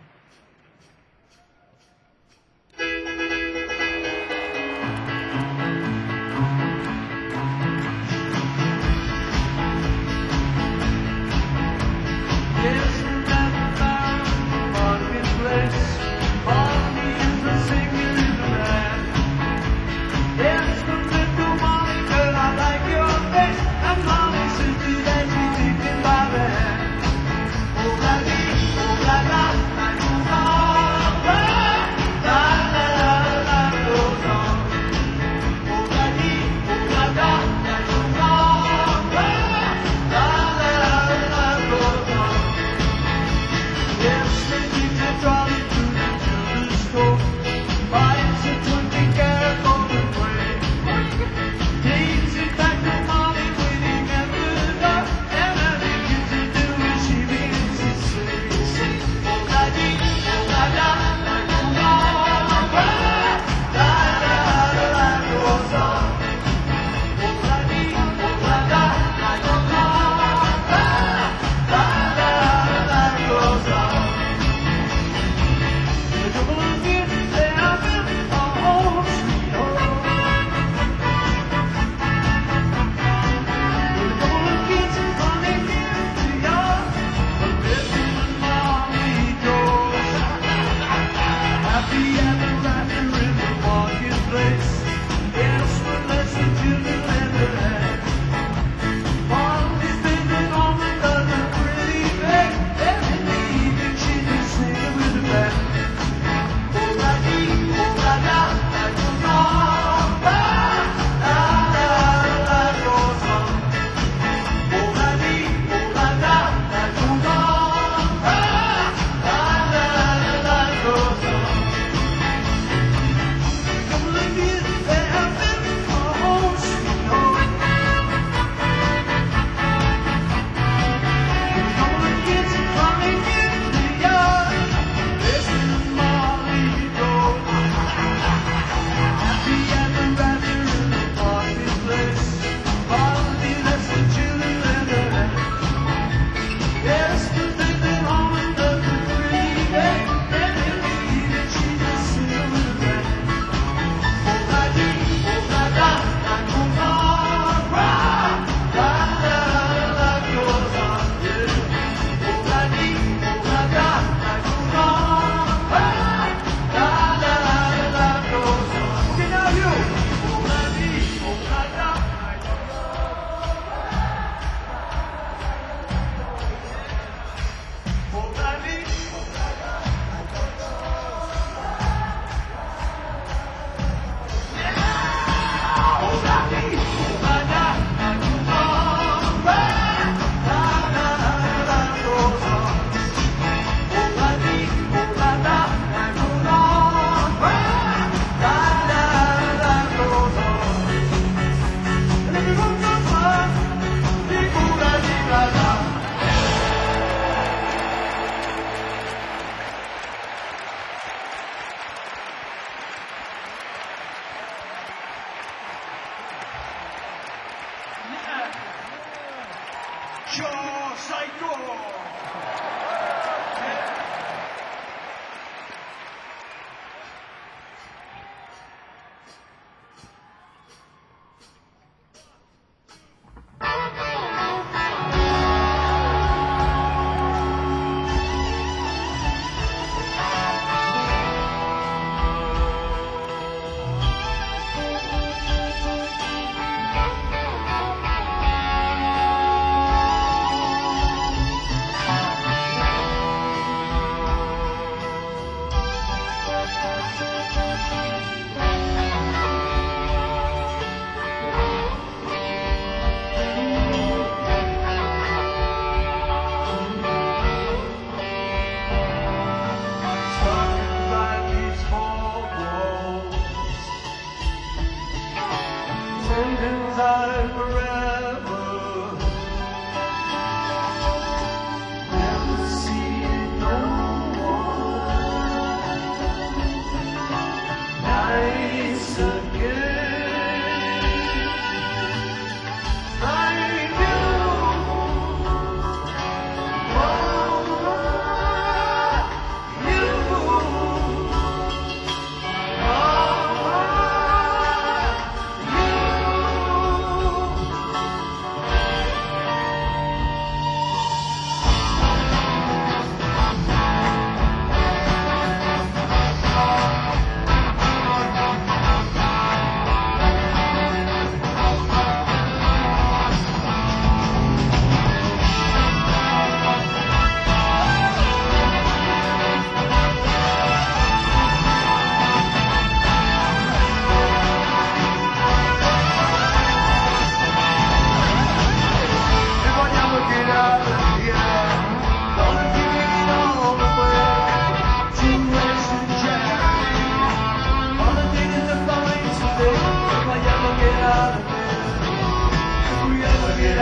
Yo, Psycho!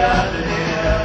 out of here.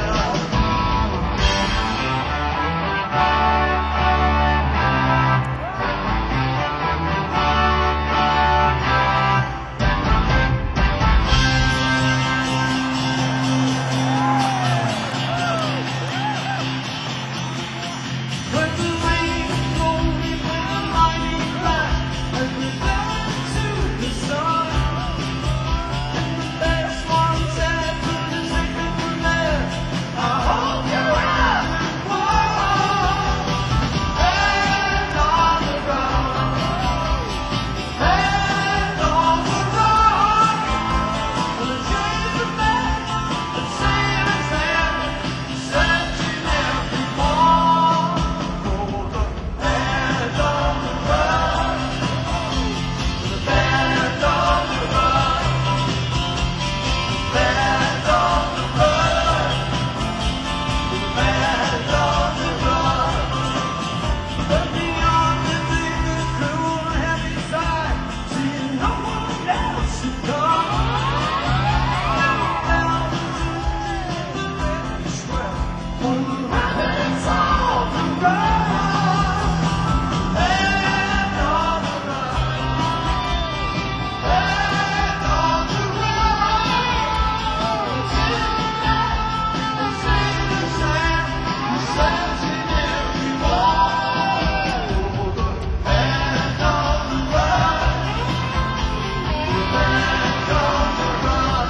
When the rain rolled in with a mighty crash, and we fell to the sun, and the best one said to the second man, I hope you're having fun. And on the run, and on the run, and the chains are back, and sailors hand, searching every port for the band on the run, the band on the run, the band on the run, the band on the run. But beyond the big and cruel heavy side, seeing no one else to come. Down the very swell, on the rapids on the run, and on the run, and on the run. Till the night, the sailors sang, searching every port. And on the run, and on the run.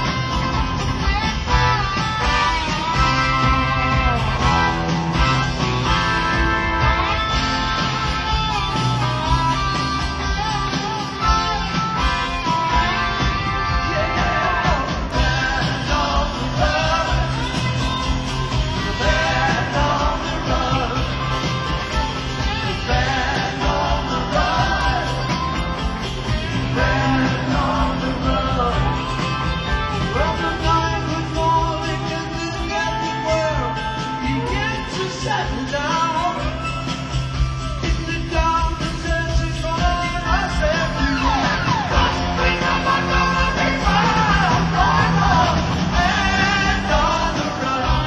Settle down in the dark deserted morning. I said, "You bring up my gonna be wild, wild, and on the run,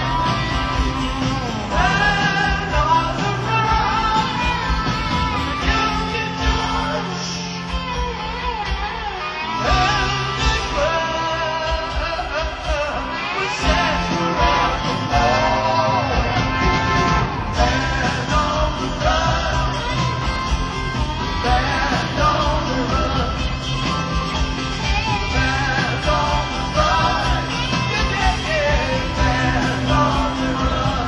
and on the run." You can touch and the world was set for rock and roll. And on the run, and on the run, and on the run, yeah, yeah, and on the run.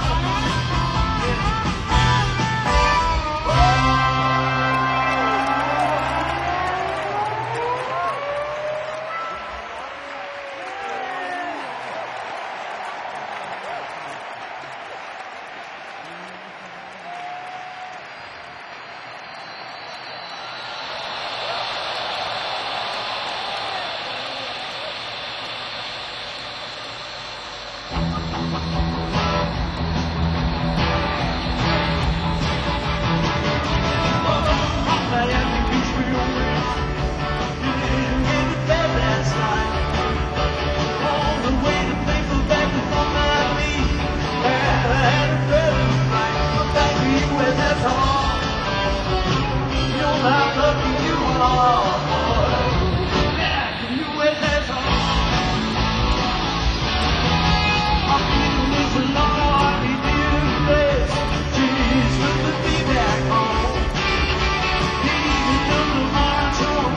Miami Beach for your wings. You didn't get to bed last night. On the way to Maple back from Miami. And I had a feeling right. But back to you and that's all. You know how lucky you are, boy. Back to you and that's all. I'm feeling this a long, hardly dear place. Jeez, good to be back home. Even under my control.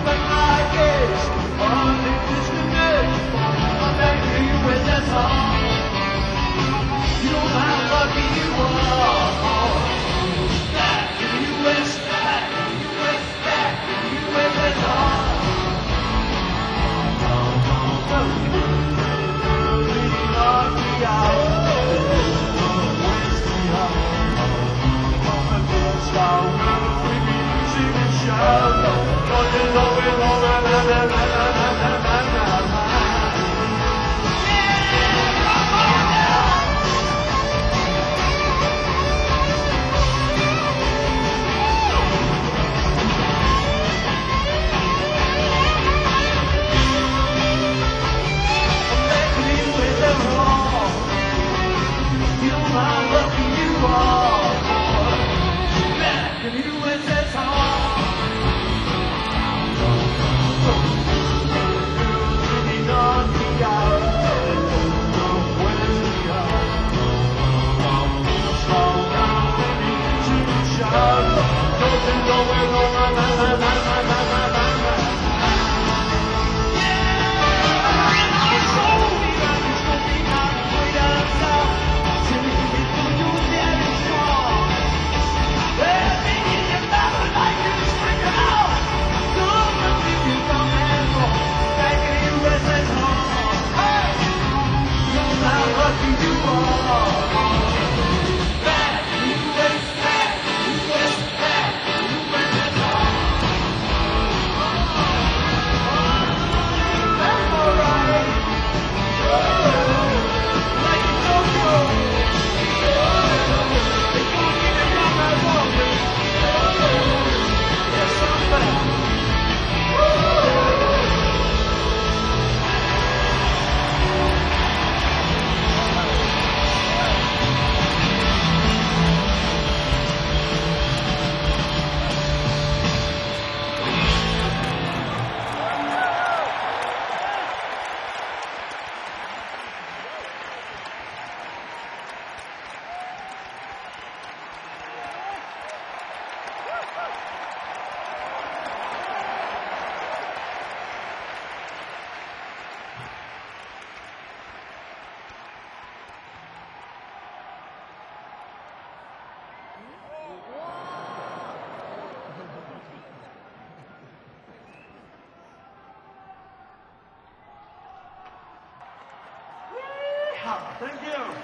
Thank you. All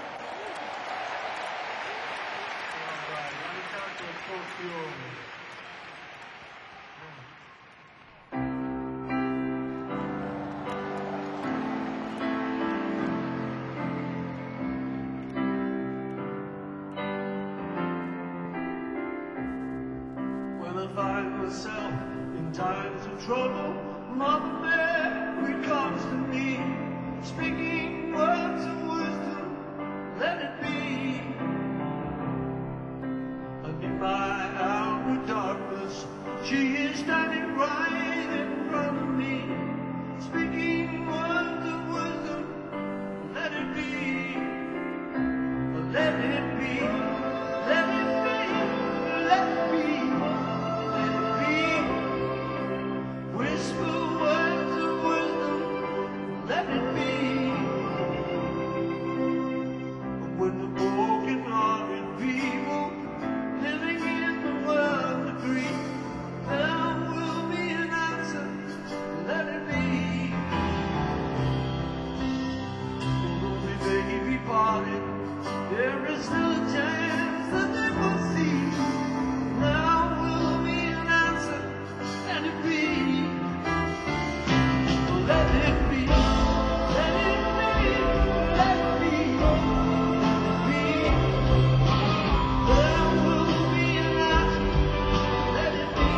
right, mancato porzione. When I find myself in times of trouble, Mother Mary comes to me, speaking words of wisdom, let it be. And in my hour of darkness, she is standing right in front of me, speaking words of wisdom, let it be. Let it be, let it be, let it be, let it be. Whisper words of wisdom, let it be. When the broken-hearted people living in the world agree, there will be an answer, let it be. When the baby parted, there is still a chance that they will see. There will be an answer, let it be. Let it be, let it be, let it be, let it be. There will be an answer, let it be.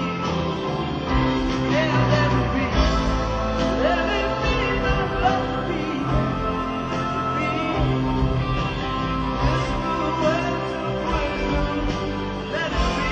Yeah, let it be, let it be, now let it be, let it be. Whisper words of wisdom, let it be.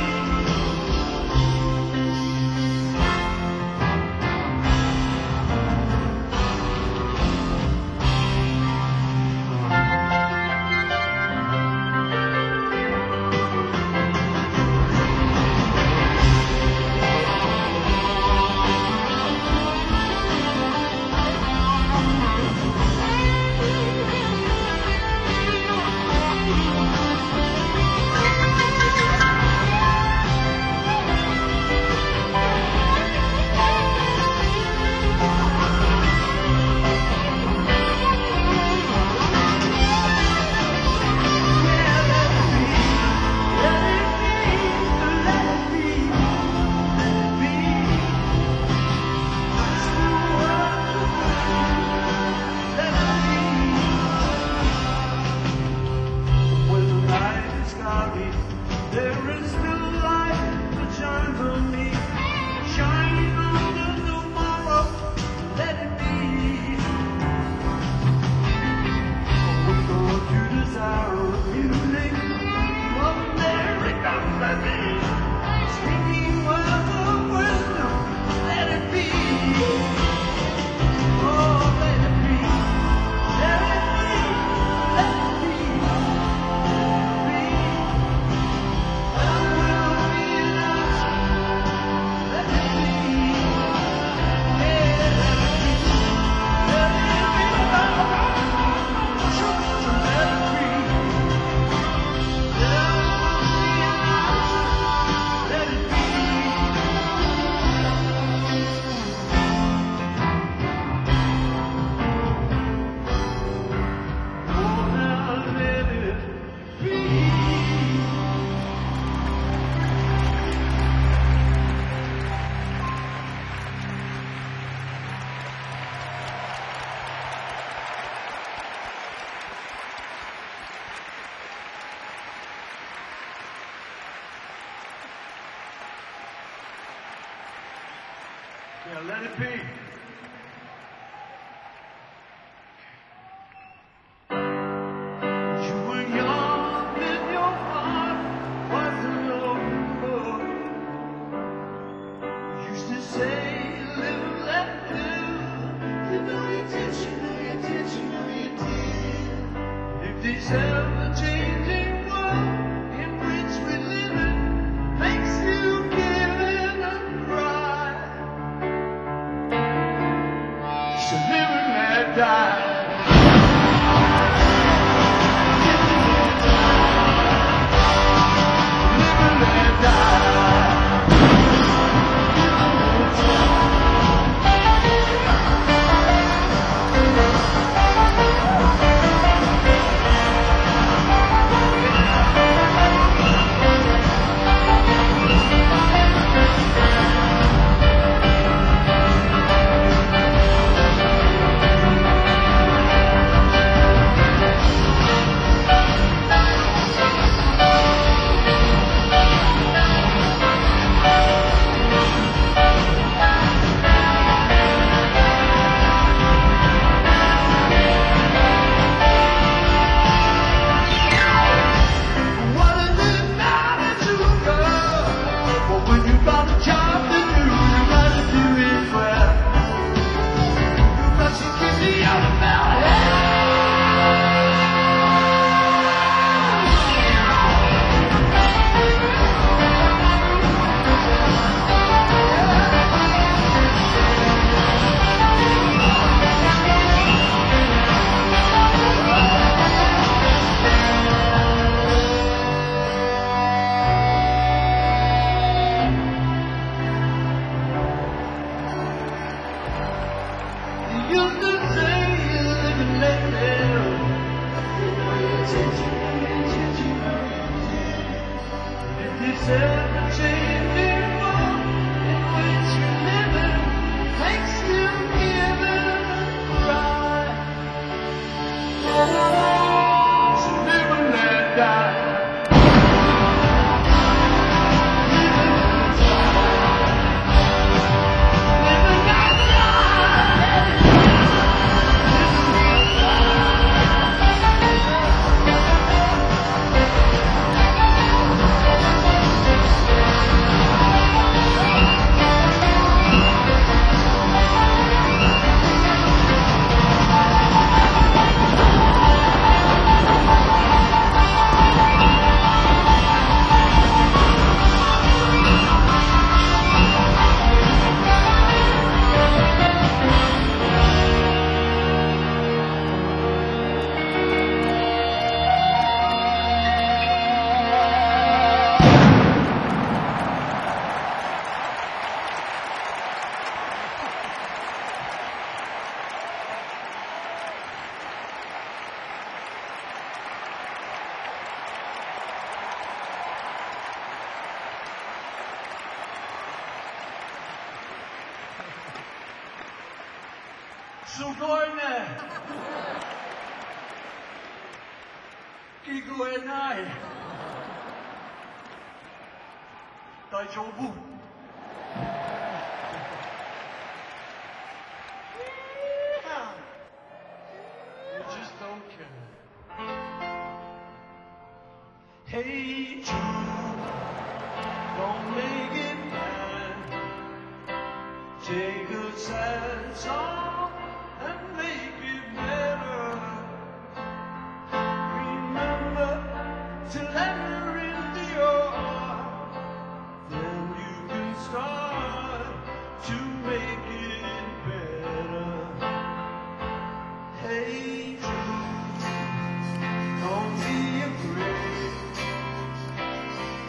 Yeah, let it be. You were young and your heart wasn't open. You used to say, live, let live. You know you did, you know you did, you know you did. If this ever-changing world in which we live in makes you give in and cry, so live and let die. Live and let die. used to say you can let them. If you said the changing world in which you live in makes you even cry, so live and let die. Live and let die. Live and let die. Live and let Sugojne, Kiguenai, Daijoubu. Yeah. You just don't care. Hey Jude, don't make it bad. Take a sad song and make it better. Remember to let her into your heart. Then you can start to make it better. Hey Jude, don't be afraid.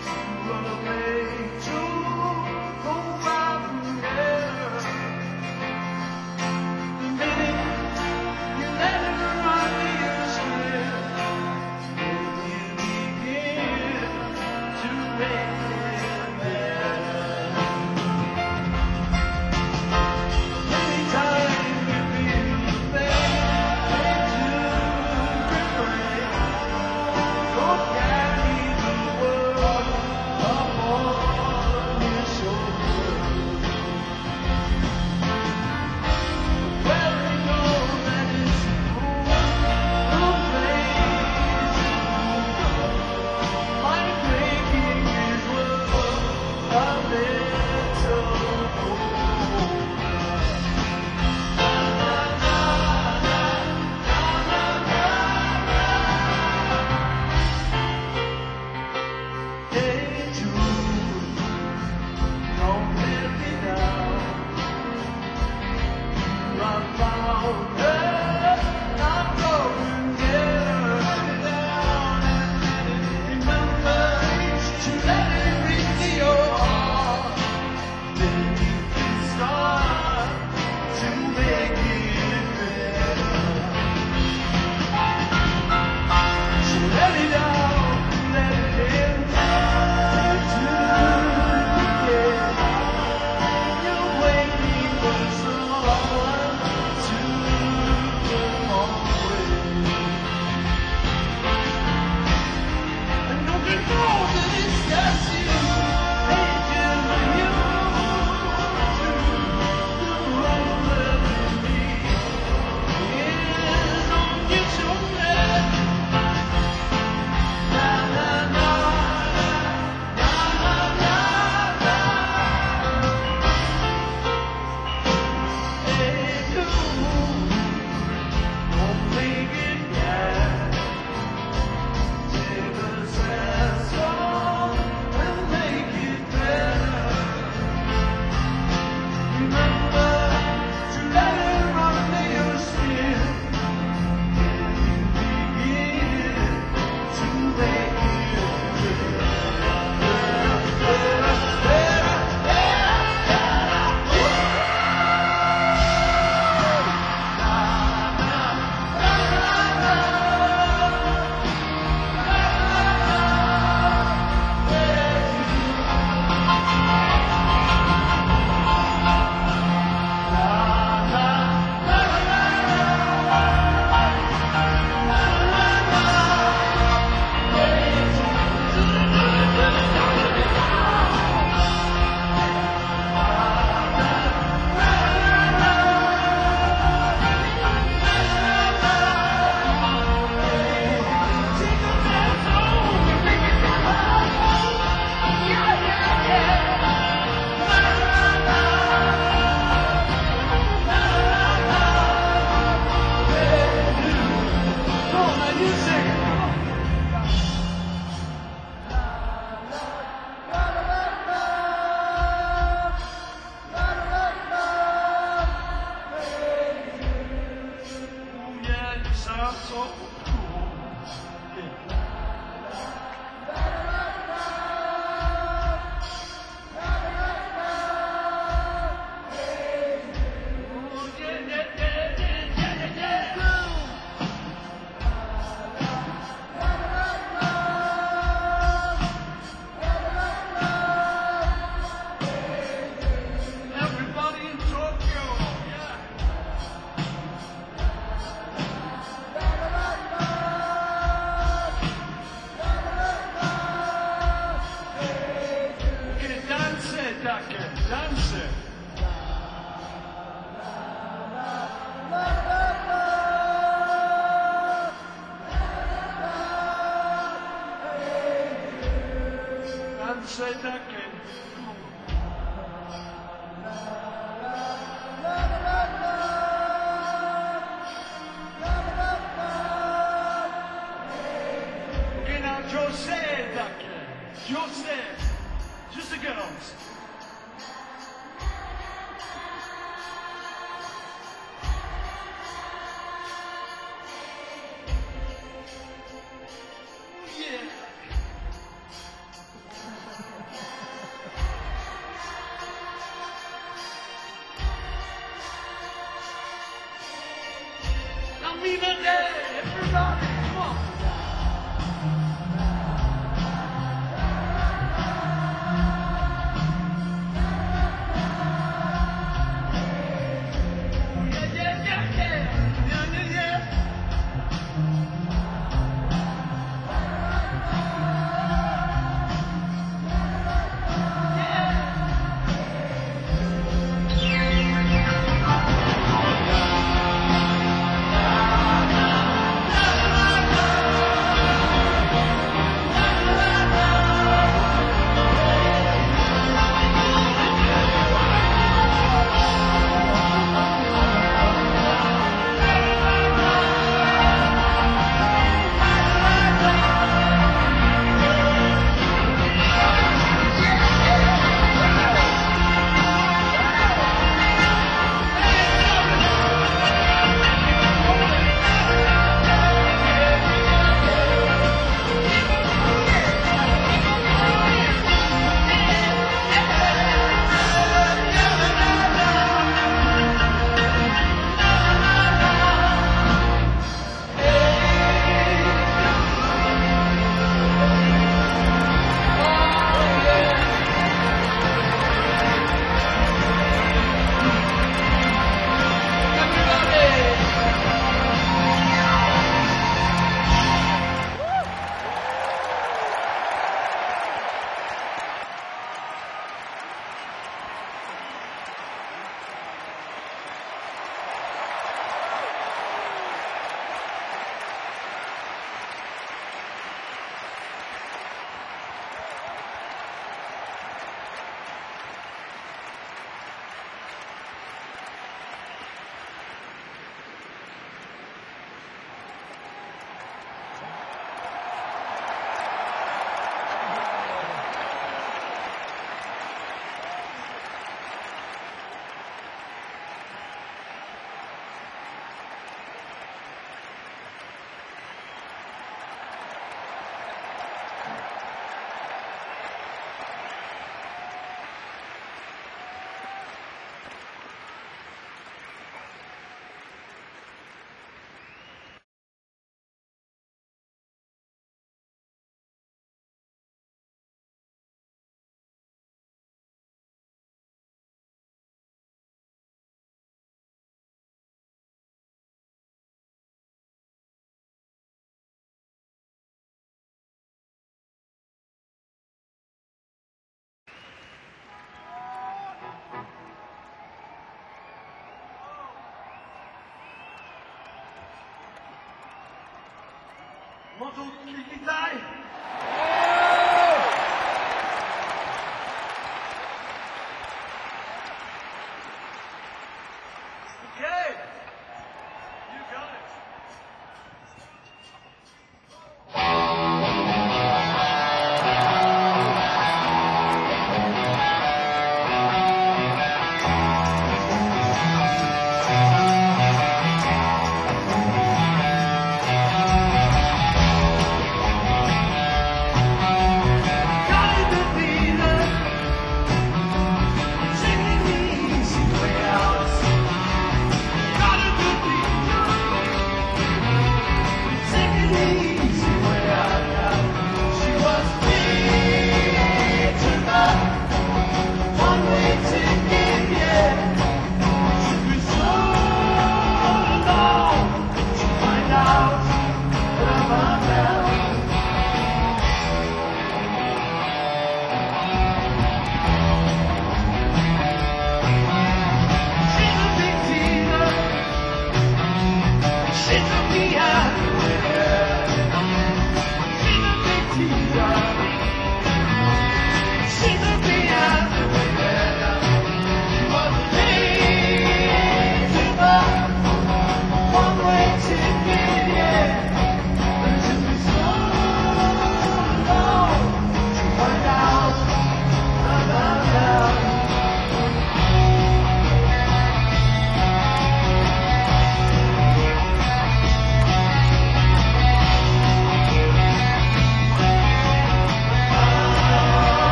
are so cool. Yeah. Oh, yeah, yeah, yeah, yeah, yeah, yeah, yeah. Everybody in Tokyo, yeah. Okay, dance it, Dake, dance it. Dance it, Dake. Come on. Okay, now Jose, Dake. Jose. Just the girls. Yeah. Amina Day, everybody, come on. Yeah, yeah, yeah, yeah. Yeah, yeah, yeah. Moto Kikitai. Okay. You got it.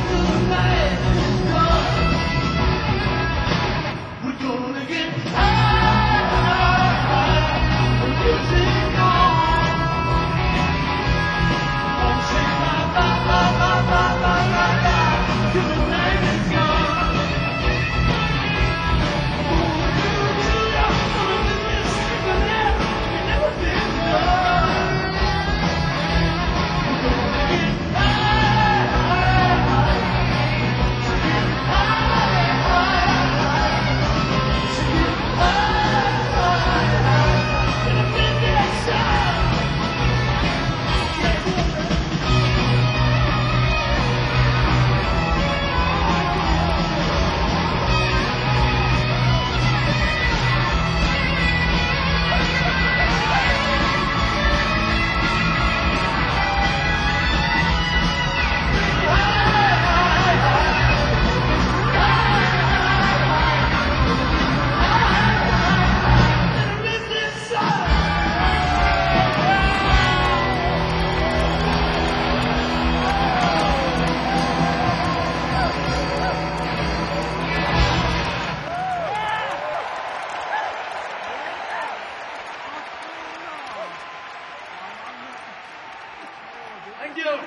Thank you.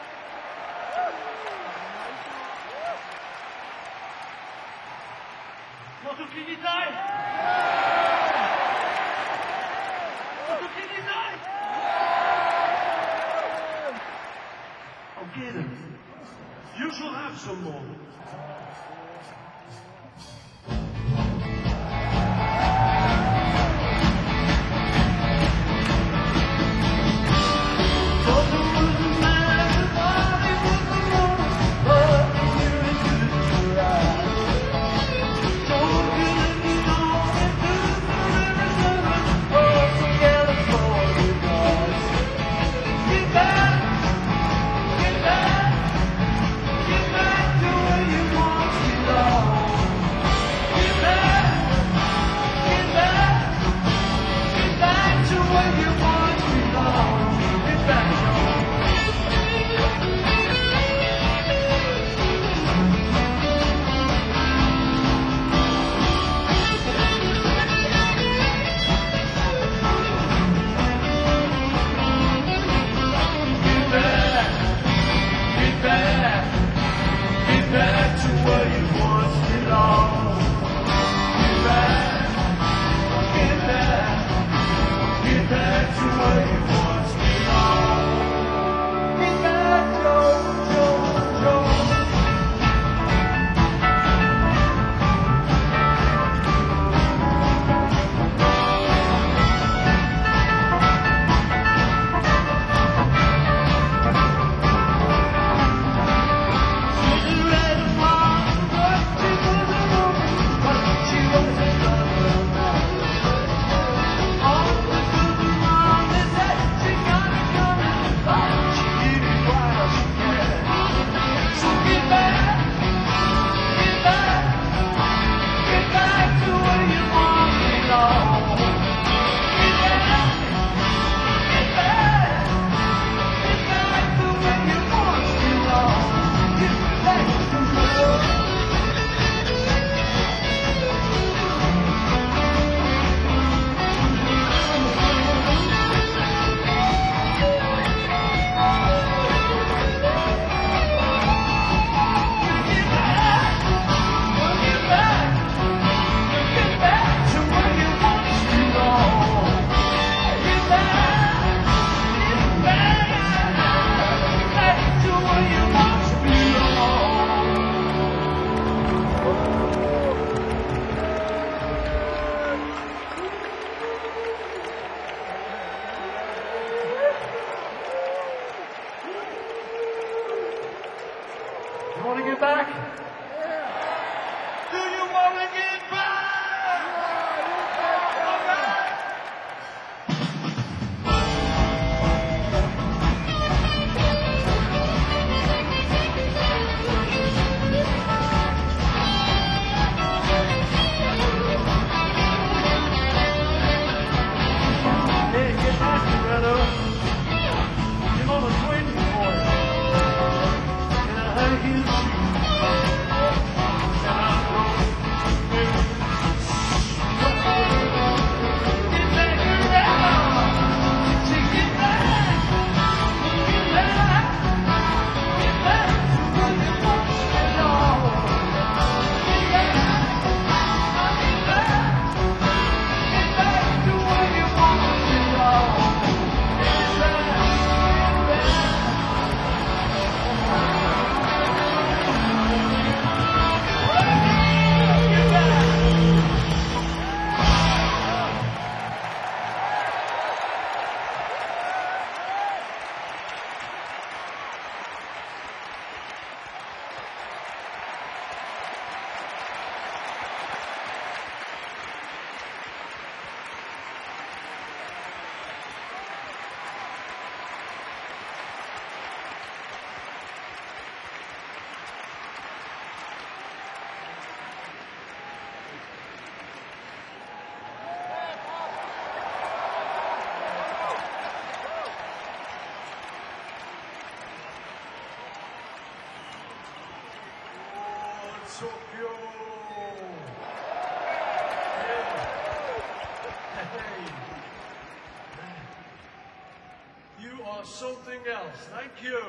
Morceau qui détaille. Morceau qui détaille. Okay then. You shall have some more. You want to get back? Do you want to get back? All right. Hey, get back, Loretta. Your mama's waiting for you. In a high heel shoe. Tokyo. Yeah. Hey. You are something else. Thank you.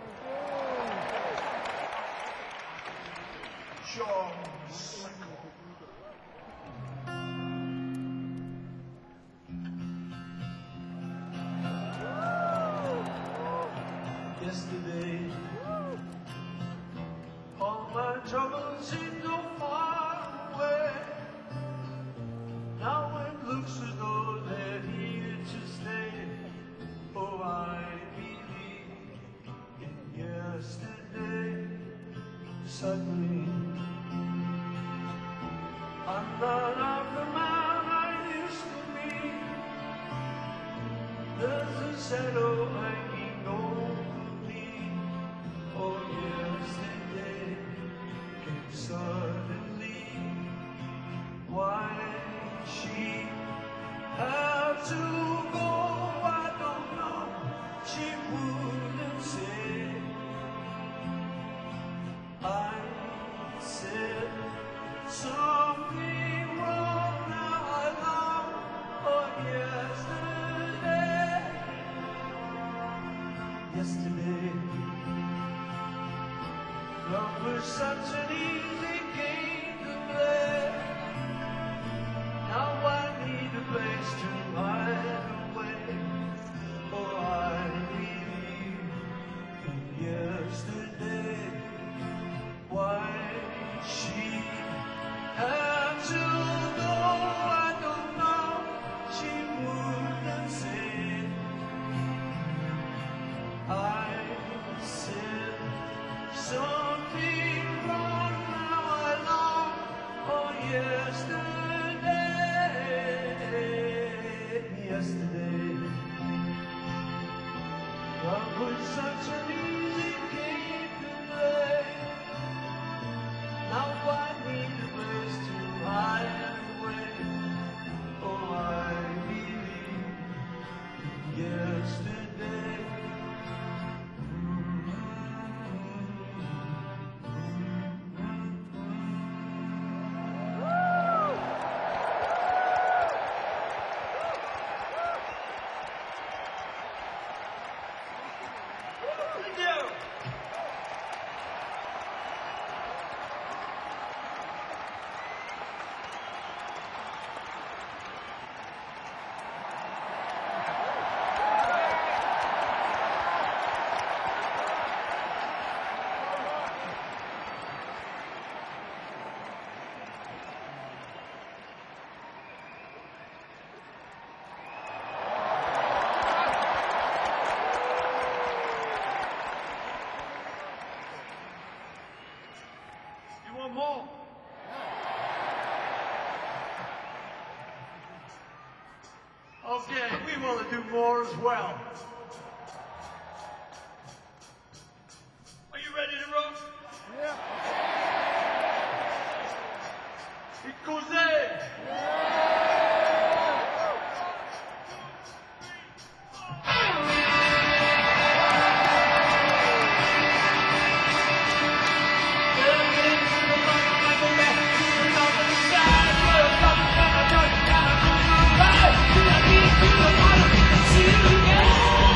John Michael. Yesterday, all my troubles seem so far away. Now it looks as though they're here to stay. Oh, I believe in yesterday. Suddenly, I'm not of the man I used to be. There's a shadow hanging over me. Oh, yesterday came suddenly. Why she had to go, I don't know. She wouldn't say. I said something wrong, now I know. Oh, yesterday, yesterday, love was such an easy game to play. Now I need a place to hide away. Oh, I believe in yesterday. Why she had to go, I don't know. She wouldn't say. I said something wrong, now I know. Oh, yesterday, yesterday, love was such an easy game to play. Now I need a place to hide away. Oh, I believe in yesterday. Thank you. You want more? Okay, we want to do more as well. Are you ready to rock? Yeah. It goes there. Yeah.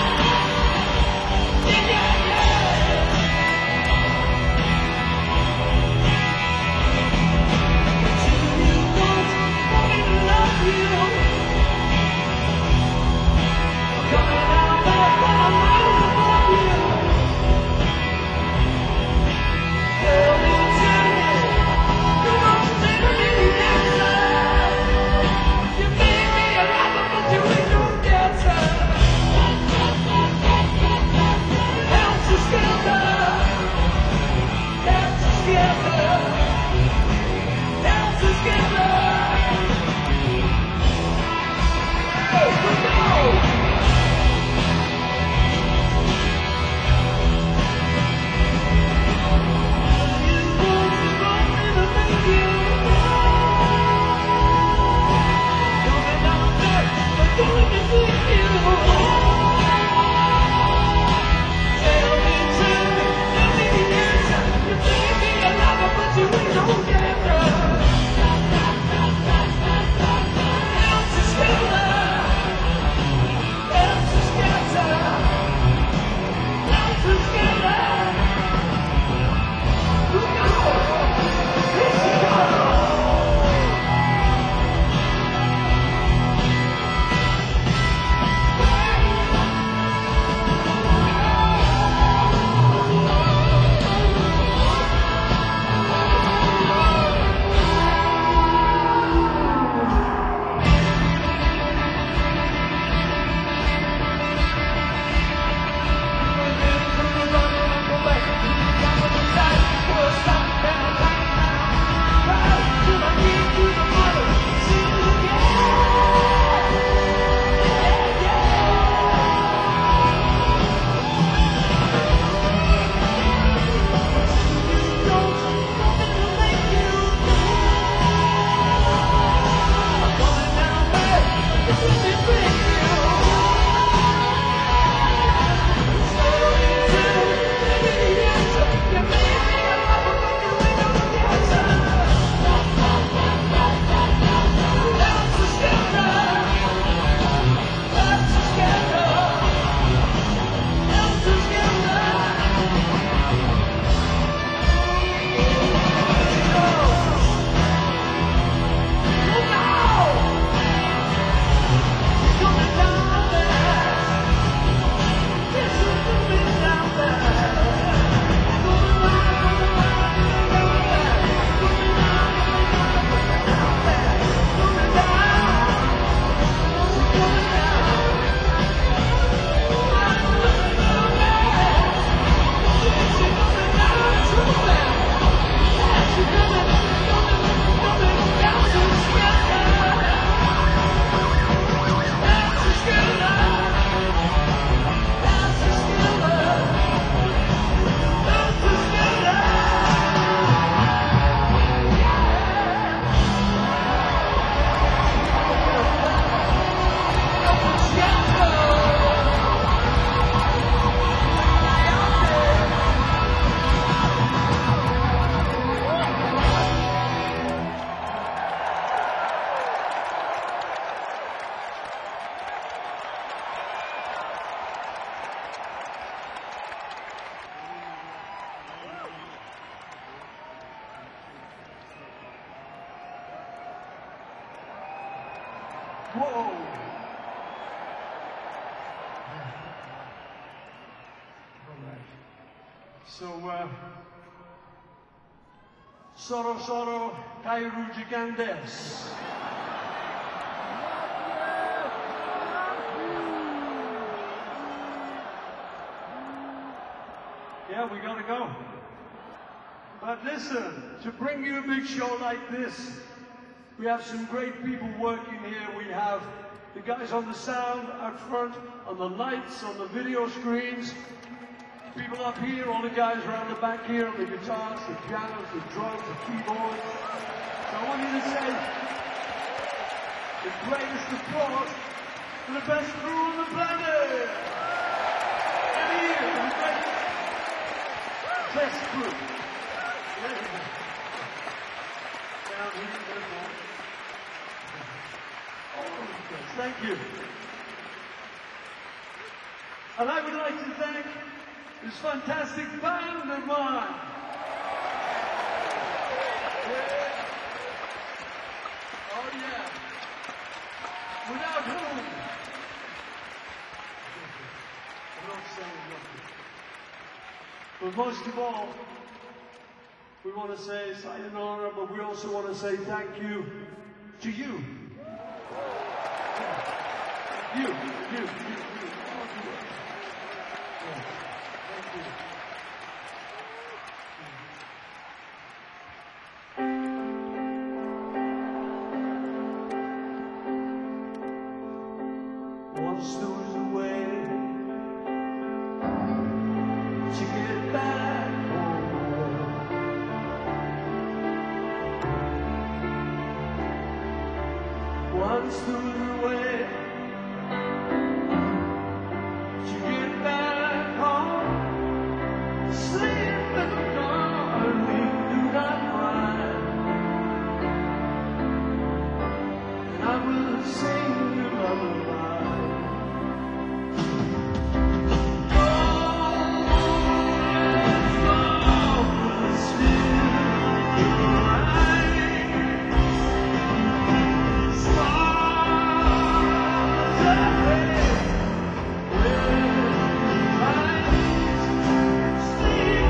Whoa. All right. So, uh, Soro Soro Kairu Gigantes. Yeah, we gotta go. But listen, to bring you a big show like this, we have some great people working here. We have the guys on the sound out front, on the lights, on the video screens, people up here, all the guys around the back here, on the guitars, the pianos, the drums, the keyboards. So I want you to say the greatest applause for the best crew on the planet. And here, the greatest best crew. Down here, there's one. Thank you. And I would like to thank this fantastic band of mine. Yeah. Oh yeah. Without whom? I'm not saying nothing. But most of all, we want to say sayonara, but we also want to say thank you to you. You, you, you, you. All of you. Yeah. Thank you. Once there was a way to get back home. Once there was a way to get back home. Sleep, little darling, do not cry. And I will sing you a lullaby. Sleep.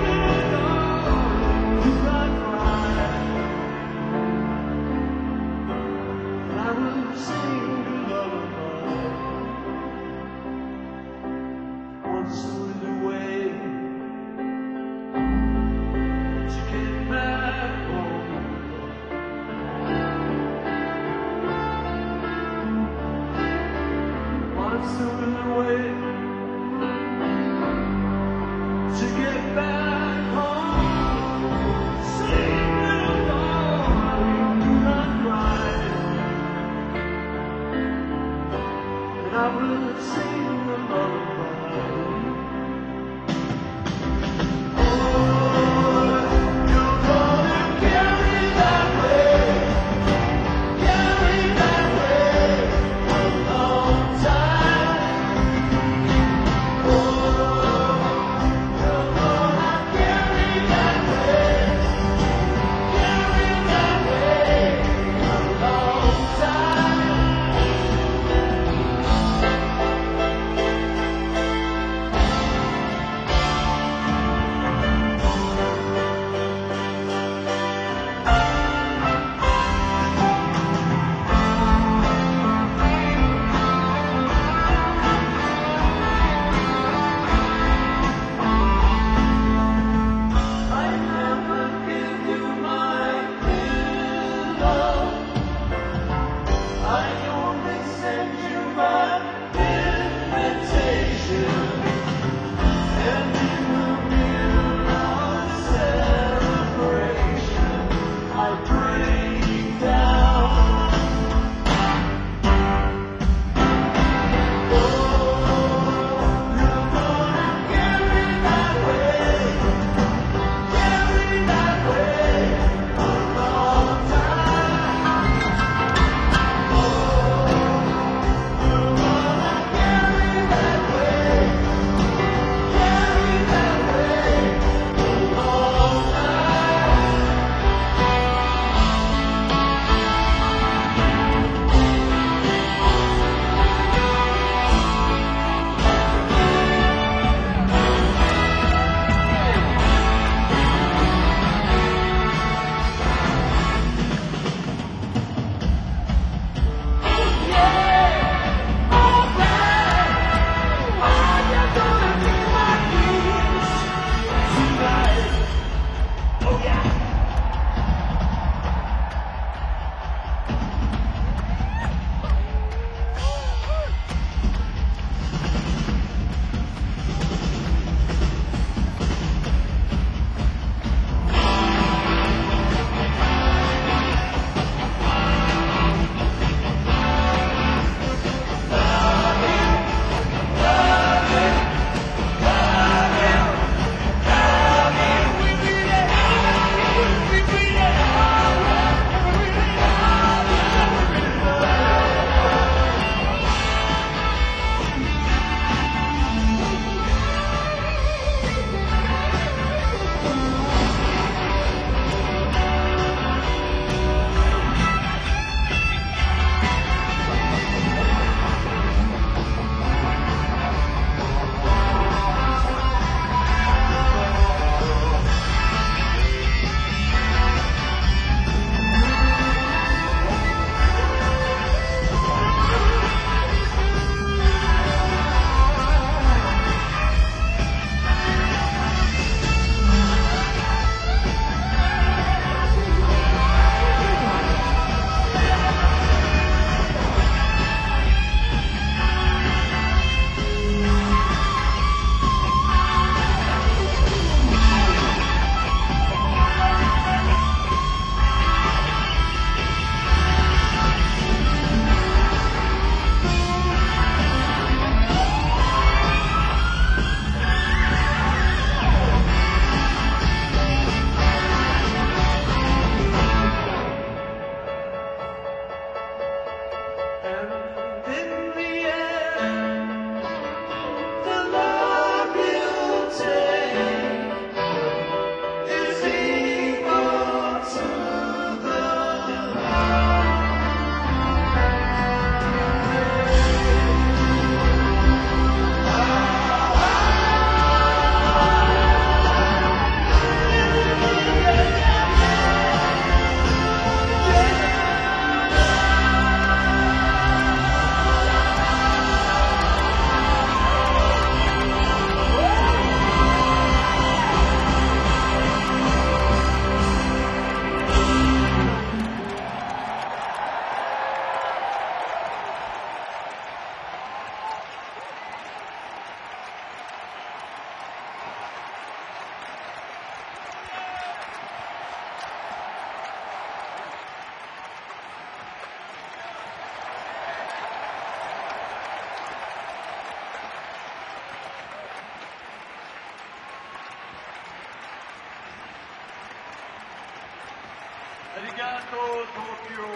Arigato, Tokyo.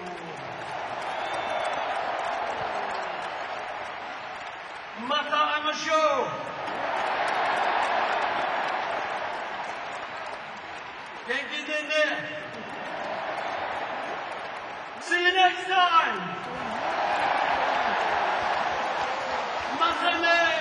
また会いましょう。元気でね。See you next time. またね。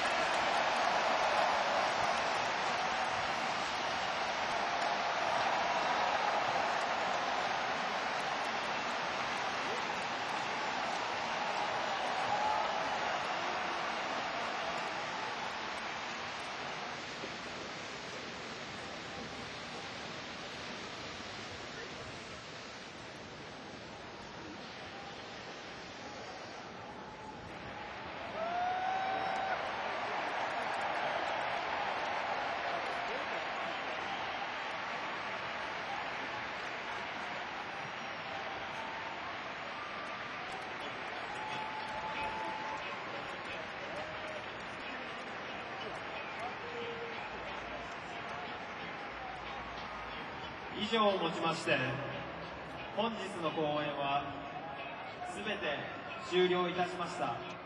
以上をもちまして本日の公演はすべて終了いたしました。